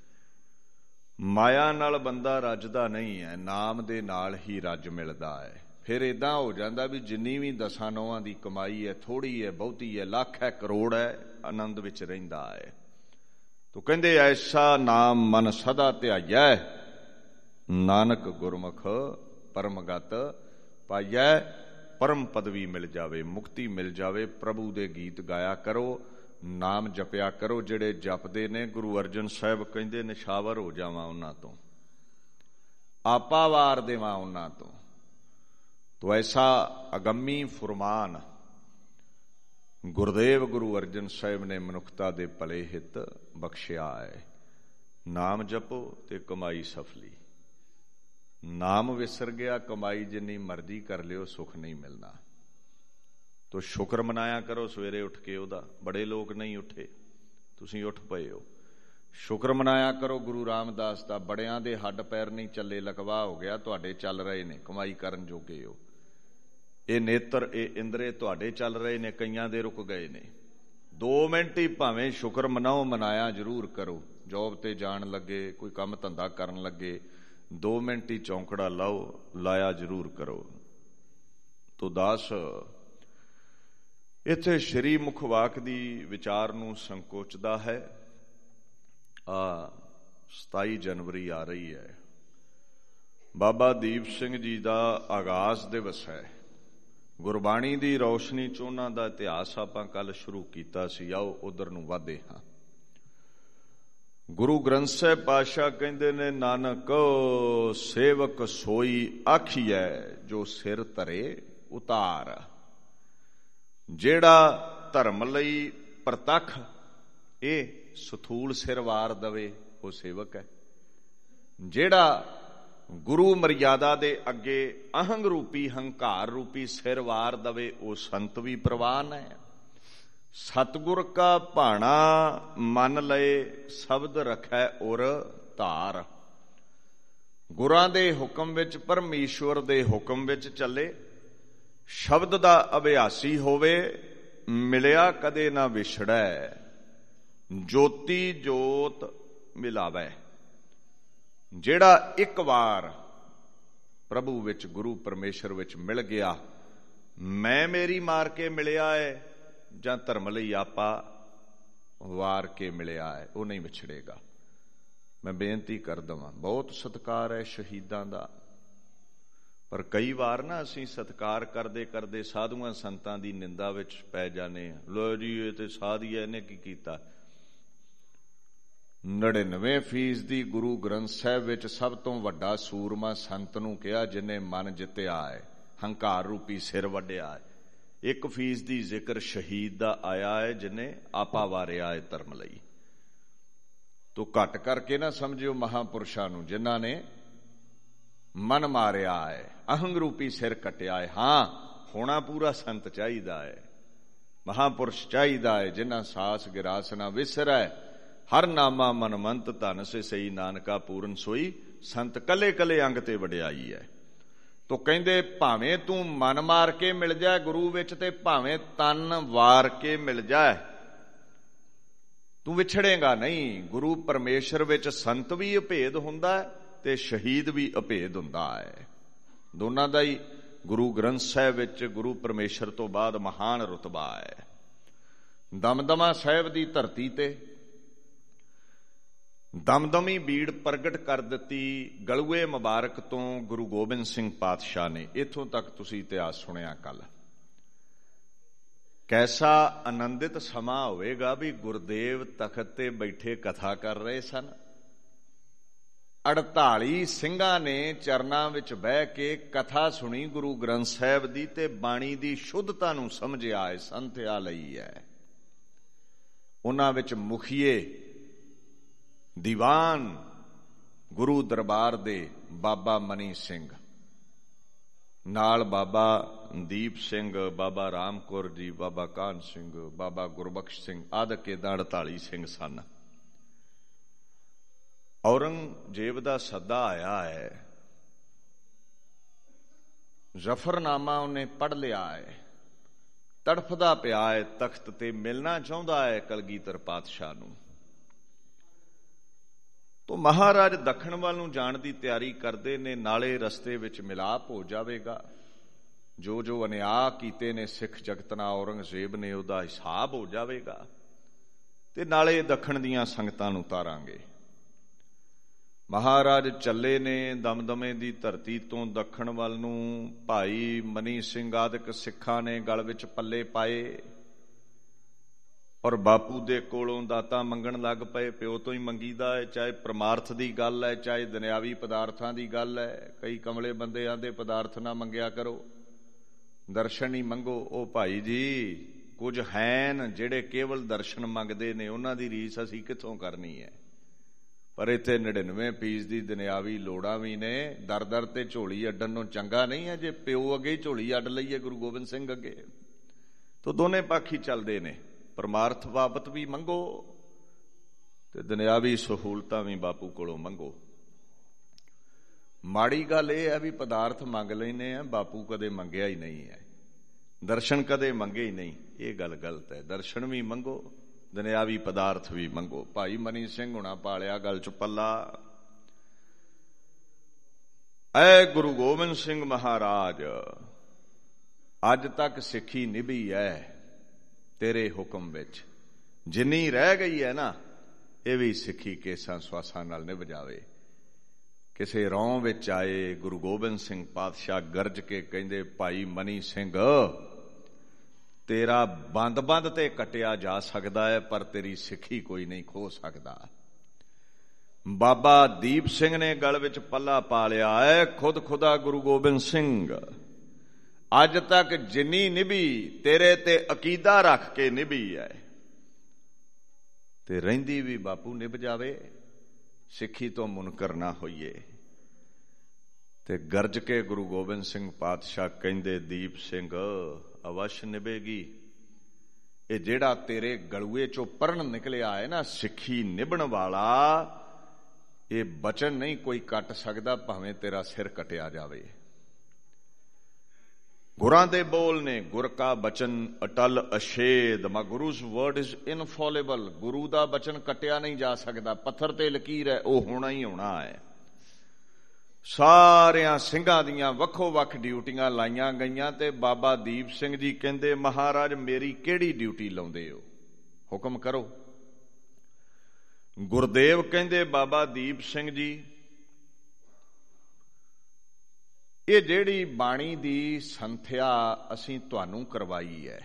ਮਾਇਆ ਨਾਲ ਬੰਦਾ ਰੱਜਦਾ ਨਹੀਂ ਹੈ, ਨਾਮ ਦੇ ਨਾਲ ਹੀ ਰੱਜ ਮਿਲਦਾ ਹੈ। ਫਿਰ ਏਦਾਂ ਹੋ ਜਾਂਦਾ ਵੀ ਜਿੰਨੀ ਵੀ ਦਸਾਂ ਨੌਆਂ ਦੀ ਕਮਾਈ ਹੈ, ਥੋੜੀ ਹੈ, ਬਹੁਤੀ ਹੈ, ਲੱਖ ਹੈ, ਕਰੋੜ ਹੈ, ਆਨੰਦ ਵਿੱਚ ਰਹਿੰਦਾ ਹੈ। ਤੋ ਕਹਿੰਦੇ ਐਸਾ ਨਾਮ ਮਨ ਸਦਾ ਧਿਆਈਐ, ਨਾਨਕ ਗੁਰਮੁਖ ਪਰਮਗਤ ਪਾਈਐ। ਪਰਮ ਪਦਵੀ ਮਿਲ ਜਾਵੇ, ਮੁਕਤੀ ਮਿਲ ਜਾਵੇ। ਪ੍ਰਭੂ ਦੇ ਗੀਤ ਗਾਇਆ ਕਰੋ, ਨਾਮ ਜਪਿਆ ਕਰੋ। ਜਿਹੜੇ ਜਪਦੇ ਨੇ, ਗੁਰੂ ਅਰਜਨ ਸਾਹਿਬ ਕਹਿੰਦੇ ਨਿਸ਼ਾਵਰ ਹੋ ਜਾਵਾਂ ਉਹਨਾਂ ਤੋਂ, ਆਪਾ ਵਾਰ ਦੇਵਾਂ ਉਹਨਾਂ ਤੋਂ। ਤੋ ਐਸਾ ਅਗੰਮੀ ਫੁਰਮਾਨ ਗੁਰਦੇਵ ਗੁਰੂ ਅਰਜਨ ਸਾਹਿਬ ਨੇ ਮਨੁੱਖਤਾ ਦੇ ਭਲੇ ਹਿੱਤ ਬਖਸ਼ਿਆ ਹੈ। ਨਾਮ ਜਪੋ ਤੇ ਕਮਾਈ ਸਫਲੀ। ਨਾਮ ਵਿਸਰ ਗਿਆ, ਕਮਾਈ ਜਿੰਨੀ ਮਰਜ਼ੀ ਕਰ ਲਿਓ, ਸੁੱਖ ਨਹੀਂ ਮਿਲਣਾ। ਤੋ ਸ਼ੁਕਰ ਮਨਾਇਆ ਕਰੋ ਸਵੇਰੇ ਉੱਠ ਕੇ ਉਹਦਾ। ਬੜੇ ਲੋਕ ਨਹੀਂ ਉੱਠੇ, ਤੁਸੀਂ ਉੱਠ ਪਏ ਹੋ। ਸ਼ੁਕਰ ਮਨਾਇਆ ਕਰੋ ਗੁਰੂ ਰਾਮਦਾਸ ਦਾ। ਬੜਿਆਂ ਦੇ ਹੱਡ ਪੈਰ ਨਹੀਂ ਚੱਲੇ, ਲਕਵਾ ਹੋ ਗਿਆ, ਤੁਹਾਡੇ ਚੱਲ ਰਹੇ ਨੇ, ਕਮਾਈ ਕਰਨ ਜੋਗੇ ਹੋ। ਇਹ ਨੇਤਰ, ਇਹ ਇੰਦਰੇ ਤੁਹਾਡੇ ਚੱਲ ਰਹੇ ਨੇ, ਕਈਆਂ ਦੇ ਰੁਕ ਗਏ ਨੇ। ਦੋ ਮਿੰਟ ਹੀ ਭਾਵੇਂ ਸ਼ੁਕਰ ਮਨਾਓ, ਮਨਾਇਆ ਜ਼ਰੂਰ ਕਰੋ। ਜੋਬ ਤੇ ਜਾਣ ਲੱਗੇ, ਕੋਈ ਕੰਮ ਧੰਦਾ ਕਰਨ ਲੱਗੇ, ਦੋ ਮਿੰਟ ਹੀ ਚੌਂਕੜਾ ਲਾਓ, ਲਾਇਆ ਜ਼ਰੂਰ ਕਰੋ। ਤੋ ਦਾਸ ਇੱਥੇ ਸ਼੍ਰੀ ਮੁਖਵਾਕ ਦੀ ਵਿਚਾਰ ਨੂੰ ਸੰਕੋਚਦਾ ਹੈ। ਆ ਸਤਾਈ ਜਨਵਰੀ ਆ ਰਹੀ ਹੈ, ਬਾਬਾ ਦੀਪ ਸਿੰਘ ਜੀ ਦਾ ਆਗਾਜ਼ ਦਿਵਸ ਹੈ। ਗੁਰਬਾਣੀ ਦੀ ਰੌਸ਼ਨੀ 'ਚ ਉਹਨਾਂ ਦਾ ਇਤਿਹਾਸ ਆਪਾਂ ਕੱਲ ਸ਼ੁਰੂ ਕੀਤਾ ਸੀ। ਆਓ ਉਧਰ ਨੂੰ ਵਧਦੇ ਹਾਂ। ਗੁਰੂ ਗ੍ਰੰਥ ਸਾਹਿਬ ਪਾਤਸ਼ਾਹ ਕਹਿੰਦੇ ਨੇ, ਨਾਨਕ ਸੇਵਕ ਸੋਈ ਆਖੀਐ, ਜੋ ਸਿਰ ਧਰੇ ਉਤਾਰ। ਜਿਹੜਾ ਧਰਮ ਲਈ ਪ੍ਰਤੱਖ ਇਹ ਸਥੂਲ ਸਿਰ ਵਾਰ ਦਵੇ, ਉਹ ਸੇਵਕ ਹੈ। ਜਿਹੜਾ ਗੁਰੂ ਮਰਿਆਦਾ ਦੇ ਅੱਗੇ ਅਹੰਗ ਰੂਪੀ, ਹੰਕਾਰ ਰੂਪੀ ਸਿਰ ਵਾਰ ਦਵੇ, ਉਹ ਸੰਤ ਵੀ ਪ੍ਰਵਾਨ ਹੈ। ਸਤਿਗੁਰ ਕਾ ਭਾਣਾ ਮੰਨ ਲਏ, ਸ਼ਬਦ ਰੱਖੈ ਉਰ ਧਾਰ। ਗੁਰਾਂ ਦੇ ਹੁਕਮ ਵਿੱਚ, ਪਰਮੇਸ਼ਵਰ ਦੇ ਹੁਕਮ ਵਿੱਚ ਚੱਲੇ, ਸ਼ਬਦ ਦਾ ਅਭਿਆਸੀ ਹੋਵੇ, ਮਿਲਿਆ ਕਦੇ ਨਾ ਵਿਛੜੈ, ਜੋਤੀ ਜੋਤ ਮਿਲਾਵੈ। ਜਿਹੜਾ ਇੱਕ ਵਾਰ ਪ੍ਰਭੂ ਵਿੱਚ, ਗੁਰੂ ਪਰਮੇਸ਼ਰ ਵਿੱਚ ਮਿਲ ਗਿਆ। ਮੈਂ ਮੇਰੀ ਮਾਰ ਕੇ ਮਿਲਿਆ ਹੈ ਜਾਂ ਧਰਮ ਲਈ ਆਪਾ ਵਾਰ ਕੇ ਮਿਲਿਆ ਹੈ, ਉਹ ਨਹੀਂ ਵਿਛੜੇਗਾ। ਮੈਂ ਬੇਨਤੀ ਕਰ ਦੇਵਾਂ, ਬਹੁਤ ਸਤਿਕਾਰ ਹੈ ਸ਼ਹੀਦਾਂ ਦਾ, ਪਰ ਕਈ ਵਾਰ ਨਾ ਅਸੀਂ ਸਤਿਕਾਰ ਕਰਦੇ ਕਰਦੇ ਸਾਧੂਆਂ ਸੰਤਾਂ ਦੀ ਨਿੰਦਾ ਵਿੱਚ ਪੈ ਜਾਂਦੇ ਹਾਂ। ਲੋ ਜੀ ਇਹ ਤੇ ਸਾਧੀ ਹੈ, ਇਹਨੇ ਕੀ ਕੀਤਾ। ਨੜਿਨਵੇਂ ਫੀਸਦੀ ਗੁਰੂ ਗ੍ਰੰਥ ਸਾਹਿਬ ਵਿੱਚ ਸਭ ਤੋਂ ਵੱਡਾ ਸੂਰਮਾ ਸੰਤ ਨੂੰ ਕਿਹਾ ਜਿਹਨੇ ਮਨ ਜਿੱਤਿਆ ਹੈ, ਹੰਕਾਰ ਰੂਪੀ ਸਿਰ ਵੱਢਿਆ ਹੈ। ਇੱਕ ਫੀਸਦੀ ਜ਼ਿਕਰ ਸ਼ਹੀਦ ਦਾ ਆਇਆ ਹੈ ਜਿਹਨੇ ਆਪਾ ਵਾਰਿਆ ਹੈ ਧਰਮ ਲਈ। ਤੋ ਘੱਟ ਕਰਕੇ ਨਾ ਸਮਝਿਓ ਮਹਾਂਪੁਰਸ਼ਾਂ ਨੂੰ ਜਿਨ੍ਹਾਂ ਨੇ ਮਨ ਮਾਰਿਆ ਹੈ, ਅਹੰਗ ਰੂਪੀ ਸਿਰ ਕੱਟਿਆ ਹੈ। ਹਾਂ, ਹੋਣਾ ਪੂਰਾ ਸੰਤ ਚਾਹੀਦਾ ਹੈ, ਮਹਾਂਪੁਰਸ਼ ਚਾਹੀਦਾ ਹੈ ਜਿਨ੍ਹਾਂ ਸਾਸ ਗਿਰਾਸ ਨਾ ਵਿਸਰੈ, ਹਰ ਨਾਮਾ ਮਨਮੰਤ ਧਨ ਸੇ ਸਈ ਨਾਨਕਾ ਪੂਰਨ ਸੋਈ, ਸੰਤ ਕੱਲੇ ਕੱਲੇ ਅੰਗ ਤੇ ਵਡਿਆਈ ਹੈ। ਤੋ ਕਹਿੰਦੇ ਭਾਵੇਂ ਤੂੰ ਮਨ ਮਾਰ ਕੇ ਮਿਲ ਜਾਏ ਗੁਰੂ ਵਿੱਚ ਤੇ ਭਾਵੇਂ ਤਨ ਵਾਰ ਕੇ ਮਿਲ ਜਾਏ, ਤੂੰ ਵਿਛੜੇਗਾ ਨਹੀਂ। ਗੁਰੂ ਪਰਮੇਸ਼ਰ ਵਿੱਚ ਸੰਤ ਵੀ ਅਭੇਦ ਹੁੰਦਾ ਹੈ ਤੇ ਸ਼ਹੀਦ ਵੀ ਅਭੇਦ ਹੁੰਦਾ ਹੈ। ਦੋਨਾਂ ਦਾ ਹੀ ਗੁਰੂ ਗ੍ਰੰਥ ਸਾਹਿਬ ਵਿੱਚ ਗੁਰੂ ਪਰਮੇਸ਼ਰ ਤੋਂ ਬਾਅਦ ਮਹਾਨ ਰੁਤਬਾ ਹੈ। ਦਮਦਮਾ ਸਾਹਿਬ ਦੀ ਧਰਤੀ ਤੇ ਦਮਦਮੀ ਬੀੜ ਪ੍ਰਗਟ ਕਰ ਦਿੱਤੀ ਗਲੂਏ ਮੁਬਾਰਕ ਤੋਂ ਗੁਰੂ ਗੋਬਿੰਦ ਸਿੰਘ ਪਾਤਸ਼ਾਹ ਨੇ। ਇੱਥੋਂ ਤੱਕ ਤੁਸੀਂ ਇਤਿਹਾਸ ਸੁਣਿਆ ਕੱਲ। ਕੈਸਾ ਆਨੰਦਿਤ ਸਮਾਂ ਹੋਵੇਗਾ ਵੀ ਗੁਰਦੇਵ ਤਖਤ ਤੇ ਬੈਠੇ ਕਥਾ ਕਰ ਰਹੇ ਸਨ। ਅੜਤਾਲੀ ਸਿੰਘਾਂ ਨੇ ਚਰਨਾਂ ਵਿੱਚ ਬਹਿ ਕੇ ਕਥਾ ਸੁਣੀ ਗੁਰੂ ਗ੍ਰੰਥ ਸਾਹਿਬ ਦੀ ਤੇ ਬਾਣੀ ਦੀ ਸ਼ੁੱਧਤਾ ਨੂੰ ਸਮਝਿਆ ਹੈ, ਸੰਥਿਆ ਲਈ ਹੈ। ਉਹਨਾਂ ਵਿੱਚ ਮੁਖੀਏ ਦੀਵਾਨ ਗੁਰੂ ਦਰਬਾਰ ਦੇ ਬਾਬਾ ਮਨੀ ਸਿੰਘ, ਨਾਲ ਬਾਬਾ ਦੀਪ ਸਿੰਘ, ਬਾਬਾ ਰਾਮ ਕੌਰ ਜੀ, ਬਾਬਾ ਕਾਹਨ ਸਿੰਘ, ਬਾਬਾ ਗੁਰਬਖਸ਼ ਸਿੰਘ ਆਦਿ ਏਦਾਂ ਅੜਤਾਲੀ ਸਿੰਘ ਸਨ। ਔਰੰਗਜ਼ੇਬ ਦਾ ਸੱਦਾ ਆਇਆ ਹੈ, ਜ਼ਫਰਨਾਮਾ ਉਹਨੇ ਪੜ੍ਹ ਲਿਆ ਹੈ, ਤੜਫਦਾ ਪਿਆ ਹੈ ਤਖਤ ਤੇ, ਮਿਲਣਾ ਚਾਹੁੰਦਾ ਹੈ ਕਲਗੀਧਰ ਪਾਤਸ਼ਾਹ ਨੂੰ। ਤੋ ਮਹਾਰਾਜ ਦੱਖਣ ਵੱਲ ਨੂੰ ਜਾਣ ਦੀ ਤਿਆਰੀ ਕਰਦੇ ਨੇ। ਨਾਲੇ ਰਸਤੇ ਵਿੱਚ ਮਿਲਾਪ ਹੋ ਜਾਵੇਗਾ, ਜੋ ਜੋ ਅਨਿਆਂ ਕੀਤੇ ਨੇ ਸਿੱਖ ਜਗਤ ਨਾਲ ਔਰੰਗਜ਼ੇਬ ਨੇ ਉਹਦਾ ਹਿਸਾਬ ਹੋ ਜਾਵੇਗਾ, ਤੇ ਨਾਲੇ ਦੱਖਣ ਦੀਆਂ ਸੰਗਤਾਂ ਨੂੰ ਤਾਰਾਂਗੇ। ਮਹਾਰਾਜ ਚੱਲੇ ਨੇ ਦਮਦਮੇ ਦੀ ਧਰਤੀ ਤੋਂ ਦੱਖਣ ਵੱਲ ਨੂੰ। ਭਾਈ ਮਨੀ ਸਿੰਘ ਆਦਿਕ ਸਿੱਖਾਂ ਨੇ ਗਲ ਵਿੱਚ ਪੱਲੇ ਪਾਏ ਔਰ ਬਾਪੂ ਦੇ ਕੋਲੋਂ ਦਾਤਾਂ ਮੰਗਣ ਲੱਗ ਪਏ। ਪਿਓ ਤੋਂ ਹੀ ਮੰਗੀਦਾ ਹੈ, ਚਾਹੇ ਪਰਮਾਰਥ ਦੀ ਗੱਲ ਹੈ ਚਾਹੇ ਦੁਨਿਆਵੀ ਪਦਾਰਥਾਂ ਦੀ ਗੱਲ ਹੈ। ਕਈ ਕਮਲੇ ਬੰਦੇ ਆਂਦੇ ਪਦਾਰਥ ਨਾ ਮੰਗਿਆ ਕਰੋ, ਦਰਸ਼ਨ ਹੀ ਮੰਗੋ। ਉਹ ਭਾਈ ਜੀ ਕੁਝ ਹੈਨ ਜਿਹੜੇ ਕੇਵਲ ਦਰਸ਼ਨ ਮੰਗਦੇ ਨੇ, ਉਹਨਾਂ ਦੀ ਰੀਸ ਅਸੀਂ ਕਿੱਥੋਂ ਕਰਨੀ ਹੈ। ਪਰ ਇੱਥੇ ਨੜਿਨਵੇਂ ਫੀਸਦੀ ਦੁਨਿਆਵੀ ਲੋੜਾਂ ਵੀ ਨੇ। ਦਰ ਦਰ ਤੇ ਝੋਲੀ ਅੱਡਣ ਨੂੰ ਚੰਗਾ ਨਹੀਂ ਹੈ ਜੇ ਪਿਓ ਅੱਗੇ ਹੀ ਝੋਲੀ ਅੱਡ ਲਈਏ ਗੁਰੂ ਗੋਬਿੰਦ ਸਿੰਘ ਅੱਗੇ। ਤਾਂ ਦੋਨੇ ਪੱਖ ਹੀ ਚੱਲਦੇ ਨੇ, ਪਰਮਾਰਥ ਬਾਬਤ ਵੀ ਮੰਗੋ ਤੇ ਦੁਨਿਆਵੀ ਸਹੂਲਤਾਂ ਵੀ ਬਾਪੂ ਕੋਲੋਂ ਮੰਗੋ। ਮਾੜੀ ਗੱਲ ਇਹ ਹੈ ਵੀ ਪਦਾਰਥ ਮੰਗ ਲੈਨੇ ਆ, ਬਾਪੂ ਕਦੇ ਮੰਗਿਆ ਹੀ ਨਹੀਂ ਹੈ, ਦਰਸ਼ਨ ਕਦੇ ਮੰਗੇ ਹੀ ਨਹੀਂ। ਇਹ ਗੱਲ ਗਲਤ ਹੈ। ਦਰਸ਼ਨ ਵੀ ਮੰਗੋ, ਦੁਨਿਆਵੀ ਪਦਾਰਥ ਵੀ ਮੰਗੋ। ਭਾਈ ਮਨੀ ਸਿੰਘ ਹੁਣਾ ਪਾਲਿਆ ਗੱਲ ਚ ਪੱਲਾ। ਐ ਗੁਰੂ ਗੋਬਿੰਦ ਸਿੰਘ ਮਹਾਰਾਜ, ਅੱਜ ਤੱਕ ਸਿੱਖੀ ਨਿਭੀ ਹੈ ਤੇਰੇ ਹੁਕਮ ਵਿੱਚ, ਜਿੰਨੀ ਰਹਿ ਗਈ ਹੈ ਨਾ ਇਹ ਵੀ ਸਿੱਖੀ ਕੇਸਾਂ ਸਵਾਸਾਂ ਨਾਲ ਨਿਭ ਜਾਵੇ। ਕਿਸੇ ਰੌਂ ਵਿੱਚ ਆਏ ਗੁਰੂ ਗੋਬਿੰਦ ਸਿੰਘ ਪਾਤਸ਼ਾਹ ਗਰਜ ਕੇ ਕਹਿੰਦੇ, ਭਾਈ ਮਨੀ ਸਿੰਘ ਤੇਰਾ ਬੰਦ ਬੰਦ ਤੇ ਕੱਟਿਆ ਜਾ ਸਕਦਾ ਹੈ ਪਰ ਤੇਰੀ ਸਿੱਖੀ ਕੋਈ ਨਹੀਂ ਖੋ ਸਕਦਾ। ਬਾਬਾ ਦੀਪ ਸਿੰਘ ਨੇ ਗਲ ਵਿੱਚ ਪੱਲਾ ਪਾ ਲਿਆ ਹੈ, ਖੁਦ ਖੁਦਾ ਗੁਰੂ ਗੋਬਿੰਦ ਸਿੰਘ ਅੱਜ ਤੱਕ ਜਿੰਨੀ ਨਿਭੀ ਤੇਰੇ ਤੇ ਅਕੀਦਾ ਰੱਖ ਕੇ ਨਿਭੀ ਹੈ ਤੇ ਰਹਿੰਦੀ ਵੀ ਬਾਪੂ ਨਿਭ ਜਾਵੇ, ਸਿੱਖੀ ਤੋਂ ਮੁਨਕਰ ਨਾ ਹੋਈਏ। ਤੇ ਗਰਜ ਕੇ ਗੁਰੂ ਗੋਬਿੰਦ ਸਿੰਘ ਪਾਤਸ਼ਾਹ ਕਹਿੰਦੇ, ਦੀਪ ਸਿੰਘ ਅਵਸ਼ ਨਿਭੇਗੀ। ਇਹ ਜਿਹੜਾ ਤੇਰੇ ਗਲੂਏ ਚੋਂ ਪਰਨ ਨਿਕਲਿਆ ਹੈ ਨਾ ਸਿੱਖੀ ਨਿਭਣ ਵਾਲਾ, ਇਹ ਬਚਨ ਨਹੀਂ ਕੋਈ ਕੱਟ ਸਕਦਾ ਭਾਵੇਂ ਤੇਰਾ ਸਿਰ ਕਟਿਆ ਜਾਵੇ। ਗੁਰਾਂ ਦੇ ਬੋਲ ਨੇ, ਗੁਰ ਕਾ ਬਚਨ ਅਟਲ ਅਸ਼ੇਦ। ਮਾ ਗੁਰੂਜ਼ ਵਰਡ ਇਜ਼ ਇਨਫੋਲੇਬਲ। ਗੁਰੂ ਦਾ ਬਚਨ ਕੱਟਿਆ ਨਹੀਂ ਜਾ ਸਕਦਾ, ਪੱਥਰ ਤੇ ਲਕੀਰ ਹੈ, ਉਹ ਹੋਣਾ ਹੀ ਹੋਣਾ ਹੈ। ਸਾਰਿਆਂ ਸਿੰਘਾਂ ਦੀਆਂ ਵੱਖੋ ਵੱਖ ਡਿਊਟੀਆਂ ਲਾਈਆਂ ਗਈਆਂ ਤੇ ਬਾਬਾ ਦੀਪ ਸਿੰਘ ਜੀ ਕਹਿੰਦੇ, ਮਹਾਰਾਜ ਮੇਰੀ ਕਿਹੜੀ ਡਿਊਟੀ ਲਾਉਂਦੇ ਹੋ, ਹੁਕਮ ਕਰੋ। ਗੁਰਦੇਵ ਕਹਿੰਦੇ, ਬਾਬਾ ਦੀਪ ਸਿੰਘ ਜੀ ਇਹ ਜਿਹੜੀ ਬਾਣੀ ਦੀ ਸੰਥਿਆ ਅਸੀਂ ਤੁਹਾਨੂੰ ਕਰਵਾਈ ਹੈ,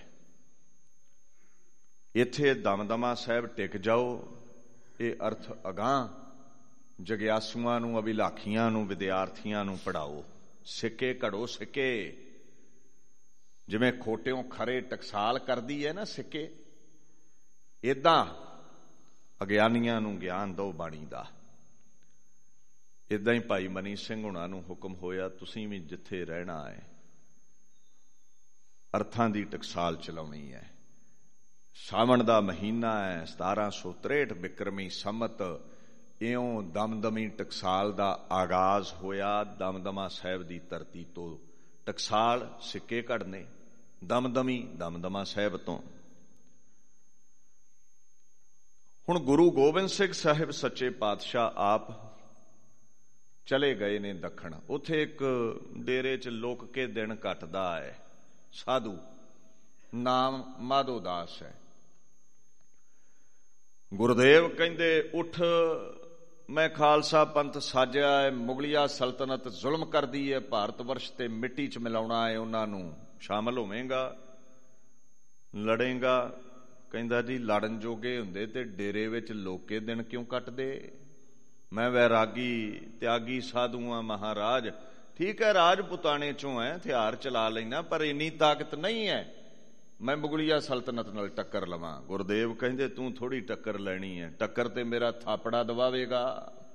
ਇੱਥੇ ਦਮਦਮਾ ਸਾਹਿਬ ਟਿਕ ਜਾਓ, ਇਹ ਅਰਥ ਅਗਾਂਹ ਜਗਿਆਸੂਆਂ ਨੂੰ, ਅਭਿਲਾਖੀਆਂ ਨੂੰ, ਵਿਦਿਆਰਥੀਆਂ ਨੂੰ ਪੜ੍ਹਾਓ। ਸਿੱਕੇ ਘੜੋ ਸਿੱਕੇ, ਜਿਵੇਂ ਖੋਟਿਓਂ ਖਰੇ ਟਕਸਾਲ ਕਰਦੀ ਹੈ ਨਾ ਸਿੱਕੇ, ਏਦਾਂ ਅਗਿਆਨੀਆਂ ਨੂੰ ਗਿਆਨ ਦਿਓ ਬਾਣੀ ਦਾ। ਇਦਾਂ ਹੀ ਭਾਈ ਮਨੀ ਸਿੰਘ ਹੁਣਾਂ ਨੂੰ ਹੁਕਮ ਹੋਇਆ, ਤੁਸੀਂ ਵੀ ਜਿੱਥੇ ਰਹਿਣਾ ਹੈ ਅਰਥਾਂ ਦੀ ਟਕਸਾਲ ਚਲਾਉਣੀ ਹੈ। ਸਾਵਣ ਦਾ ਮਹੀਨਾ ਹੈ, ਸਤਾਰਾਂ ਸੌ ਤਰੇਹਠ ਬਿਕਰਮੀ ਸੰਮਤ, ਇਉਂ ਦਮਦਮੀ ਟਕਸਾਲ ਦਾ ਆਗਾਜ਼ ਹੋਇਆ। ਦਮਦਮਾ ਸਾਹਿਬ ਦੀ ਧਰਤੀ ਤੋਂ ਟਕਸਾਲ ਸਿੱਕੇ ਘੜਨੇ, ਦਮਦਮੀ ਦਮਦਮਾ ਸਾਹਿਬ ਤੋਂ। ਹੁਣ ਗੁਰੂ ਗੋਬਿੰਦ ਸਿੰਘ ਸਾਹਿਬ ਸੱਚੇ ਪਾਤਸ਼ਾਹ ਆਪ ਚਲੇ ਗਏ ਨੇ ਦੱਖਣ। ਉੱਥੇ ਇੱਕ ਡੇਰੇ 'ਚ ਲੁਕ ਕੇ ਦਿਨ ਕੱਟਦਾ ਹੈ ਸਾਧੂ, ਨਾਮ ਮਾਧੋ ਦਾਸ ਹੈ। ਗੁਰਦੇਵ ਕਹਿੰਦੇ, ਉੱਠ, ਮੈਂ ਖਾਲਸਾ ਪੰਥ ਸਾਜਿਆ ਹੈ, ਮੁਗਲਿਆ ਸਲਤਨਤ ਜ਼ੁਲਮ ਕਰਦੀ ਹੈ ਭਾਰਤ ਵਰਸ਼ ਤੇ, ਮਿੱਟੀ 'ਚ ਮਿਲਾਉਣਾ ਹੈ ਉਹਨਾਂ ਨੂੰ, ਸ਼ਾਮਲ ਹੋਵੇਂਗਾ, ਲੜੇਂਗਾ। ਕਹਿੰਦਾ, ਜੀ ਲੜਨ ਜੋਗੇ ਹੁੰਦੇ ਤੇ ਡੇਰੇ ਵਿੱਚ ਲੋਕੇ ਦਿਨ ਕਿਉਂ ਕੱਟਦੇ? ਮੈਂ ਵੈਰਾਗੀ ਤਿਆਗੀ ਸਾਧੂ ਆ ਮਹਾਰਾਜ। ਠੀਕ ਹੈ, ਰਾਜਪੁਤਾਣੇ ਚੋਂ ਹੈ, ਹਥਿਆਰ ਚਲਾ ਲੈਣਾ, ਪਰ ਇੰਨੀ ਤਾਕਤ ਨਹੀਂ ਹੈ ਮੈਂ ਮੁਗਲਿਆ ਸਲਤਨਤ ਨਾਲ ਟੱਕਰ ਲਵਾਂ। ਗੁਰਦੇਵ ਕਹਿੰਦੇ, ਤੂੰ ਥੋੜੀ ਟੱਕਰ ਲੈਣੀ ਹੈ, ਟੱਕਰ ਤੇ ਮੇਰਾ ਥਾਪੜਾ ਦਵਾਵੇਗਾ।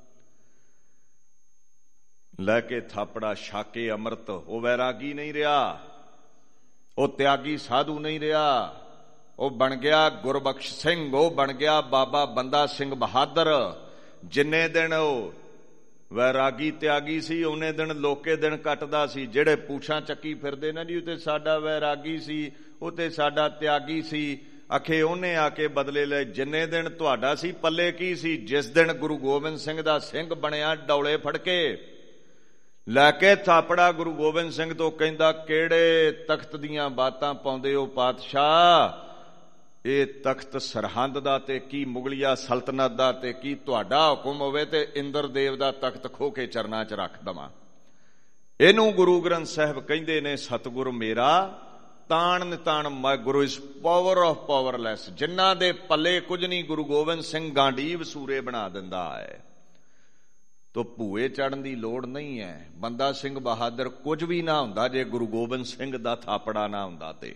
ਲੈ ਕੇ ਥਾਪੜਾ ਛਾਕੇ ਅੰਮ੍ਰਿਤ। ਉਹ ਵੈਰਾਗੀ ਨਹੀਂ ਰਿਹਾ, ਉਹ ਤਿਆਗੀ ਸਾਧੂ ਨਹੀਂ ਰਿਹਾ, ਉਹ ਬਣ ਗਿਆ ਗੁਰਬਖਸ਼ ਸਿੰਘ, ਉਹ ਬਣ ਗਿਆ ਬਾਬਾ ਬੰਦਾ ਸਿੰਘ ਬਹਾਦਰ। ਜਿੰਨੇ ਦਿਨ ਉਹ ਵੈਰਾਗੀ ਤਿਆਗੀ ਸੀ, ਉਹਨੇ ਦਿਨ ਲੋਕੇ ਦਿਨ ਕੱਟਦਾ ਸੀ। ਜਿਹੜੇ ਪੂਛਾਂ ਚੱਕੀ ਫਿਰਦੇ ਨਾ ਜੀ, ਉਹ ਤੇ ਸਾਡਾ ਵੈਰਾਗੀ ਸੀ, ਉਹ ਤੇ ਸਾਡਾ ਤਿਆਗੀ ਸੀ, ਅਖੇ ਉਹਨੇ ਆ ਕੇ ਬਦਲੇ ਲਏ। ਜਿੰਨੇ ਦਿਨ ਤੁਹਾਡਾ ਸੀ ਪੱਲੇ ਕੀ ਸੀ? ਜਿਸ ਦਿਨ ਗੁਰੂ ਗੋਬਿੰਦ ਸਿੰਘ ਦਾ ਸਿੰਘ ਬਣਿਆ, ਡੌਲੇ ਫੜ ਕੇ ਲੈ ਕੇ ਥਾਪੜਾ ਗੁਰੂ ਗੋਬਿੰਦ ਸਿੰਘ ਤੋਂ ਕਹਿੰਦਾ, ਕਿਹੜੇ ਤਖਤ ਦੀਆਂ ਬਾਤਾਂ ਪਾਉਂਦੇ ਹੋ ਪਾਤਸ਼ਾਹ? ਇਹ ਤਖਤ ਸਰਹੰਦ ਦਾ ਤੇ ਕੀ ਮੁਗਲਿਆ ਸਲਤਨਤ ਦਾ, ਤੇ ਕੀ ਤੁਹਾਡਾ ਹੁਕਮ ਹੋਵੇ ਤੇ ਇੰਦਰ ਦੇਵ ਦਾ ਤਖਤ ਖੋਹ ਕੇ ਚਰਨਾਂ 'ਚ ਰੱਖ ਦਵਾਂ। ਇਹਨੂੰ ਗੁਰੂ ਗ੍ਰੰਥ ਸਾਹਿਬ ਕਹਿੰਦੇ ਨੇ, ਸਤਿਗੁਰ ਮੇਰਾ ਤਾਣ ਨਿਤਾਣ, ਮਾਈ ਗੁਰੂ ਇਸ ਪਾਵਰ ਆਫ ਪਾਵਰਲੈਸ। ਜਿਨ੍ਹਾਂ ਦੇ ਪੱਲੇ ਕੁਝ ਨਹੀਂ, ਗੁਰੂ ਗੋਬਿੰਦ ਸਿੰਘ ਗਾਂਡੀਵ ਸੂਰੇ ਬਣਾ ਦਿੰਦਾ ਹੈ। ਤੋ ਭੂਏ ਚੜਨ ਦੀ ਲੋੜ ਨਹੀਂ ਹੈ। ਬੰਦਾ ਸਿੰਘ ਬਹਾਦਰ ਕੁਝ ਵੀ ਨਾ ਹੁੰਦਾ ਜੇ ਗੁਰੂ ਗੋਬਿੰਦ ਸਿੰਘ ਦਾ ਥਾਪੜਾ ਨਾ ਹੁੰਦਾ। ਤੇ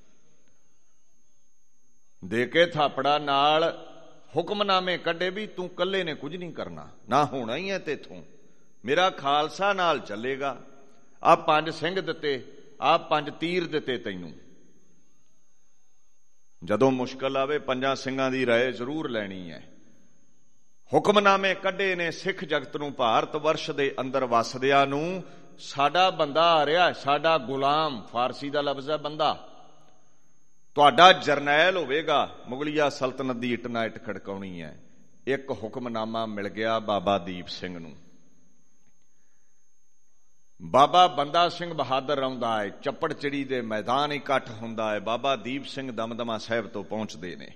ਦੇ ਕੇ ਥਾਪੜਾ ਨਾਲ ਹੁਕਮਨਾਮੇ ਕੱਢੇ ਵੀ ਤੂੰ ਕੱਲੇ ਨੇ ਕੁਝ ਨਹੀਂ ਕਰਨਾ, ਨਾ ਹੋਣਾ ਹੀ ਹੈ ਤੇਥੋਂ, ਮੇਰਾ ਖਾਲਸਾ ਨਾਲ ਚੱਲੇਗਾ। ਆਹ ਪੰਜ ਸਿੰਘ ਦਿੱਤੇ, ਆਹ ਪੰਜ ਤੀਰ ਦਿੱਤੇ ਤੈਨੂੰ। ਜਦੋਂ ਮੁਸ਼ਕਲ ਆਵੇ ਪੰਜਾਂ ਸਿੰਘਾਂ ਦੀ ਰਾਏ ਜ਼ਰੂਰ ਲੈਣੀ ਹੈ। ਹੁਕਮਨਾਮੇ ਕੱਢੇ ਨੇ ਸਿੱਖ ਜਗਤ ਨੂੰ, ਭਾਰਤ ਵਰਸ਼ ਦੇ ਅੰਦਰ ਵਸਦਿਆਂ ਨੂੰ। ਸਾਡਾ ਬੰਦਾ ਆ ਰਿਹਾ, ਸਾਡਾ ਗੁਲਾਮ, ਫਾਰਸੀ ਦਾ ਲਫ਼ਜ਼ ਹੈ ਬੰਦਾ, ਤੁਹਾਡਾ ਜਰਨੈਲ ਹੋਵੇਗਾ। ਮੁਗਲਿਆ ਸਲਤਨਤ ਦੀ ਇੱਟ ਨਾ ਇੱਟ ਖੜਕਾਉਣੀ ਹੈ। ਇੱਕ ਹੁਕਮਨਾਮਾ ਮਿਲ ਗਿਆ ਬਾਬਾ ਦੀਪ ਸਿੰਘ ਨੂੰ। ਬਾਬਾ ਬੰਦਾ ਸਿੰਘ ਬਹਾਦਰ ਆਉਂਦਾ ਹੈ, ਚੱਪੜ ਚਿੜੀ ਦੇ ਮੈਦਾਨ ਇਕੱਠ ਹੁੰਦਾ ਹੈ। ਬਾਬਾ ਦੀਪ ਸਿੰਘ ਦਮਦਮਾ ਸਾਹਿਬ ਤੋਂ ਪਹੁੰਚਦੇ ਨੇ।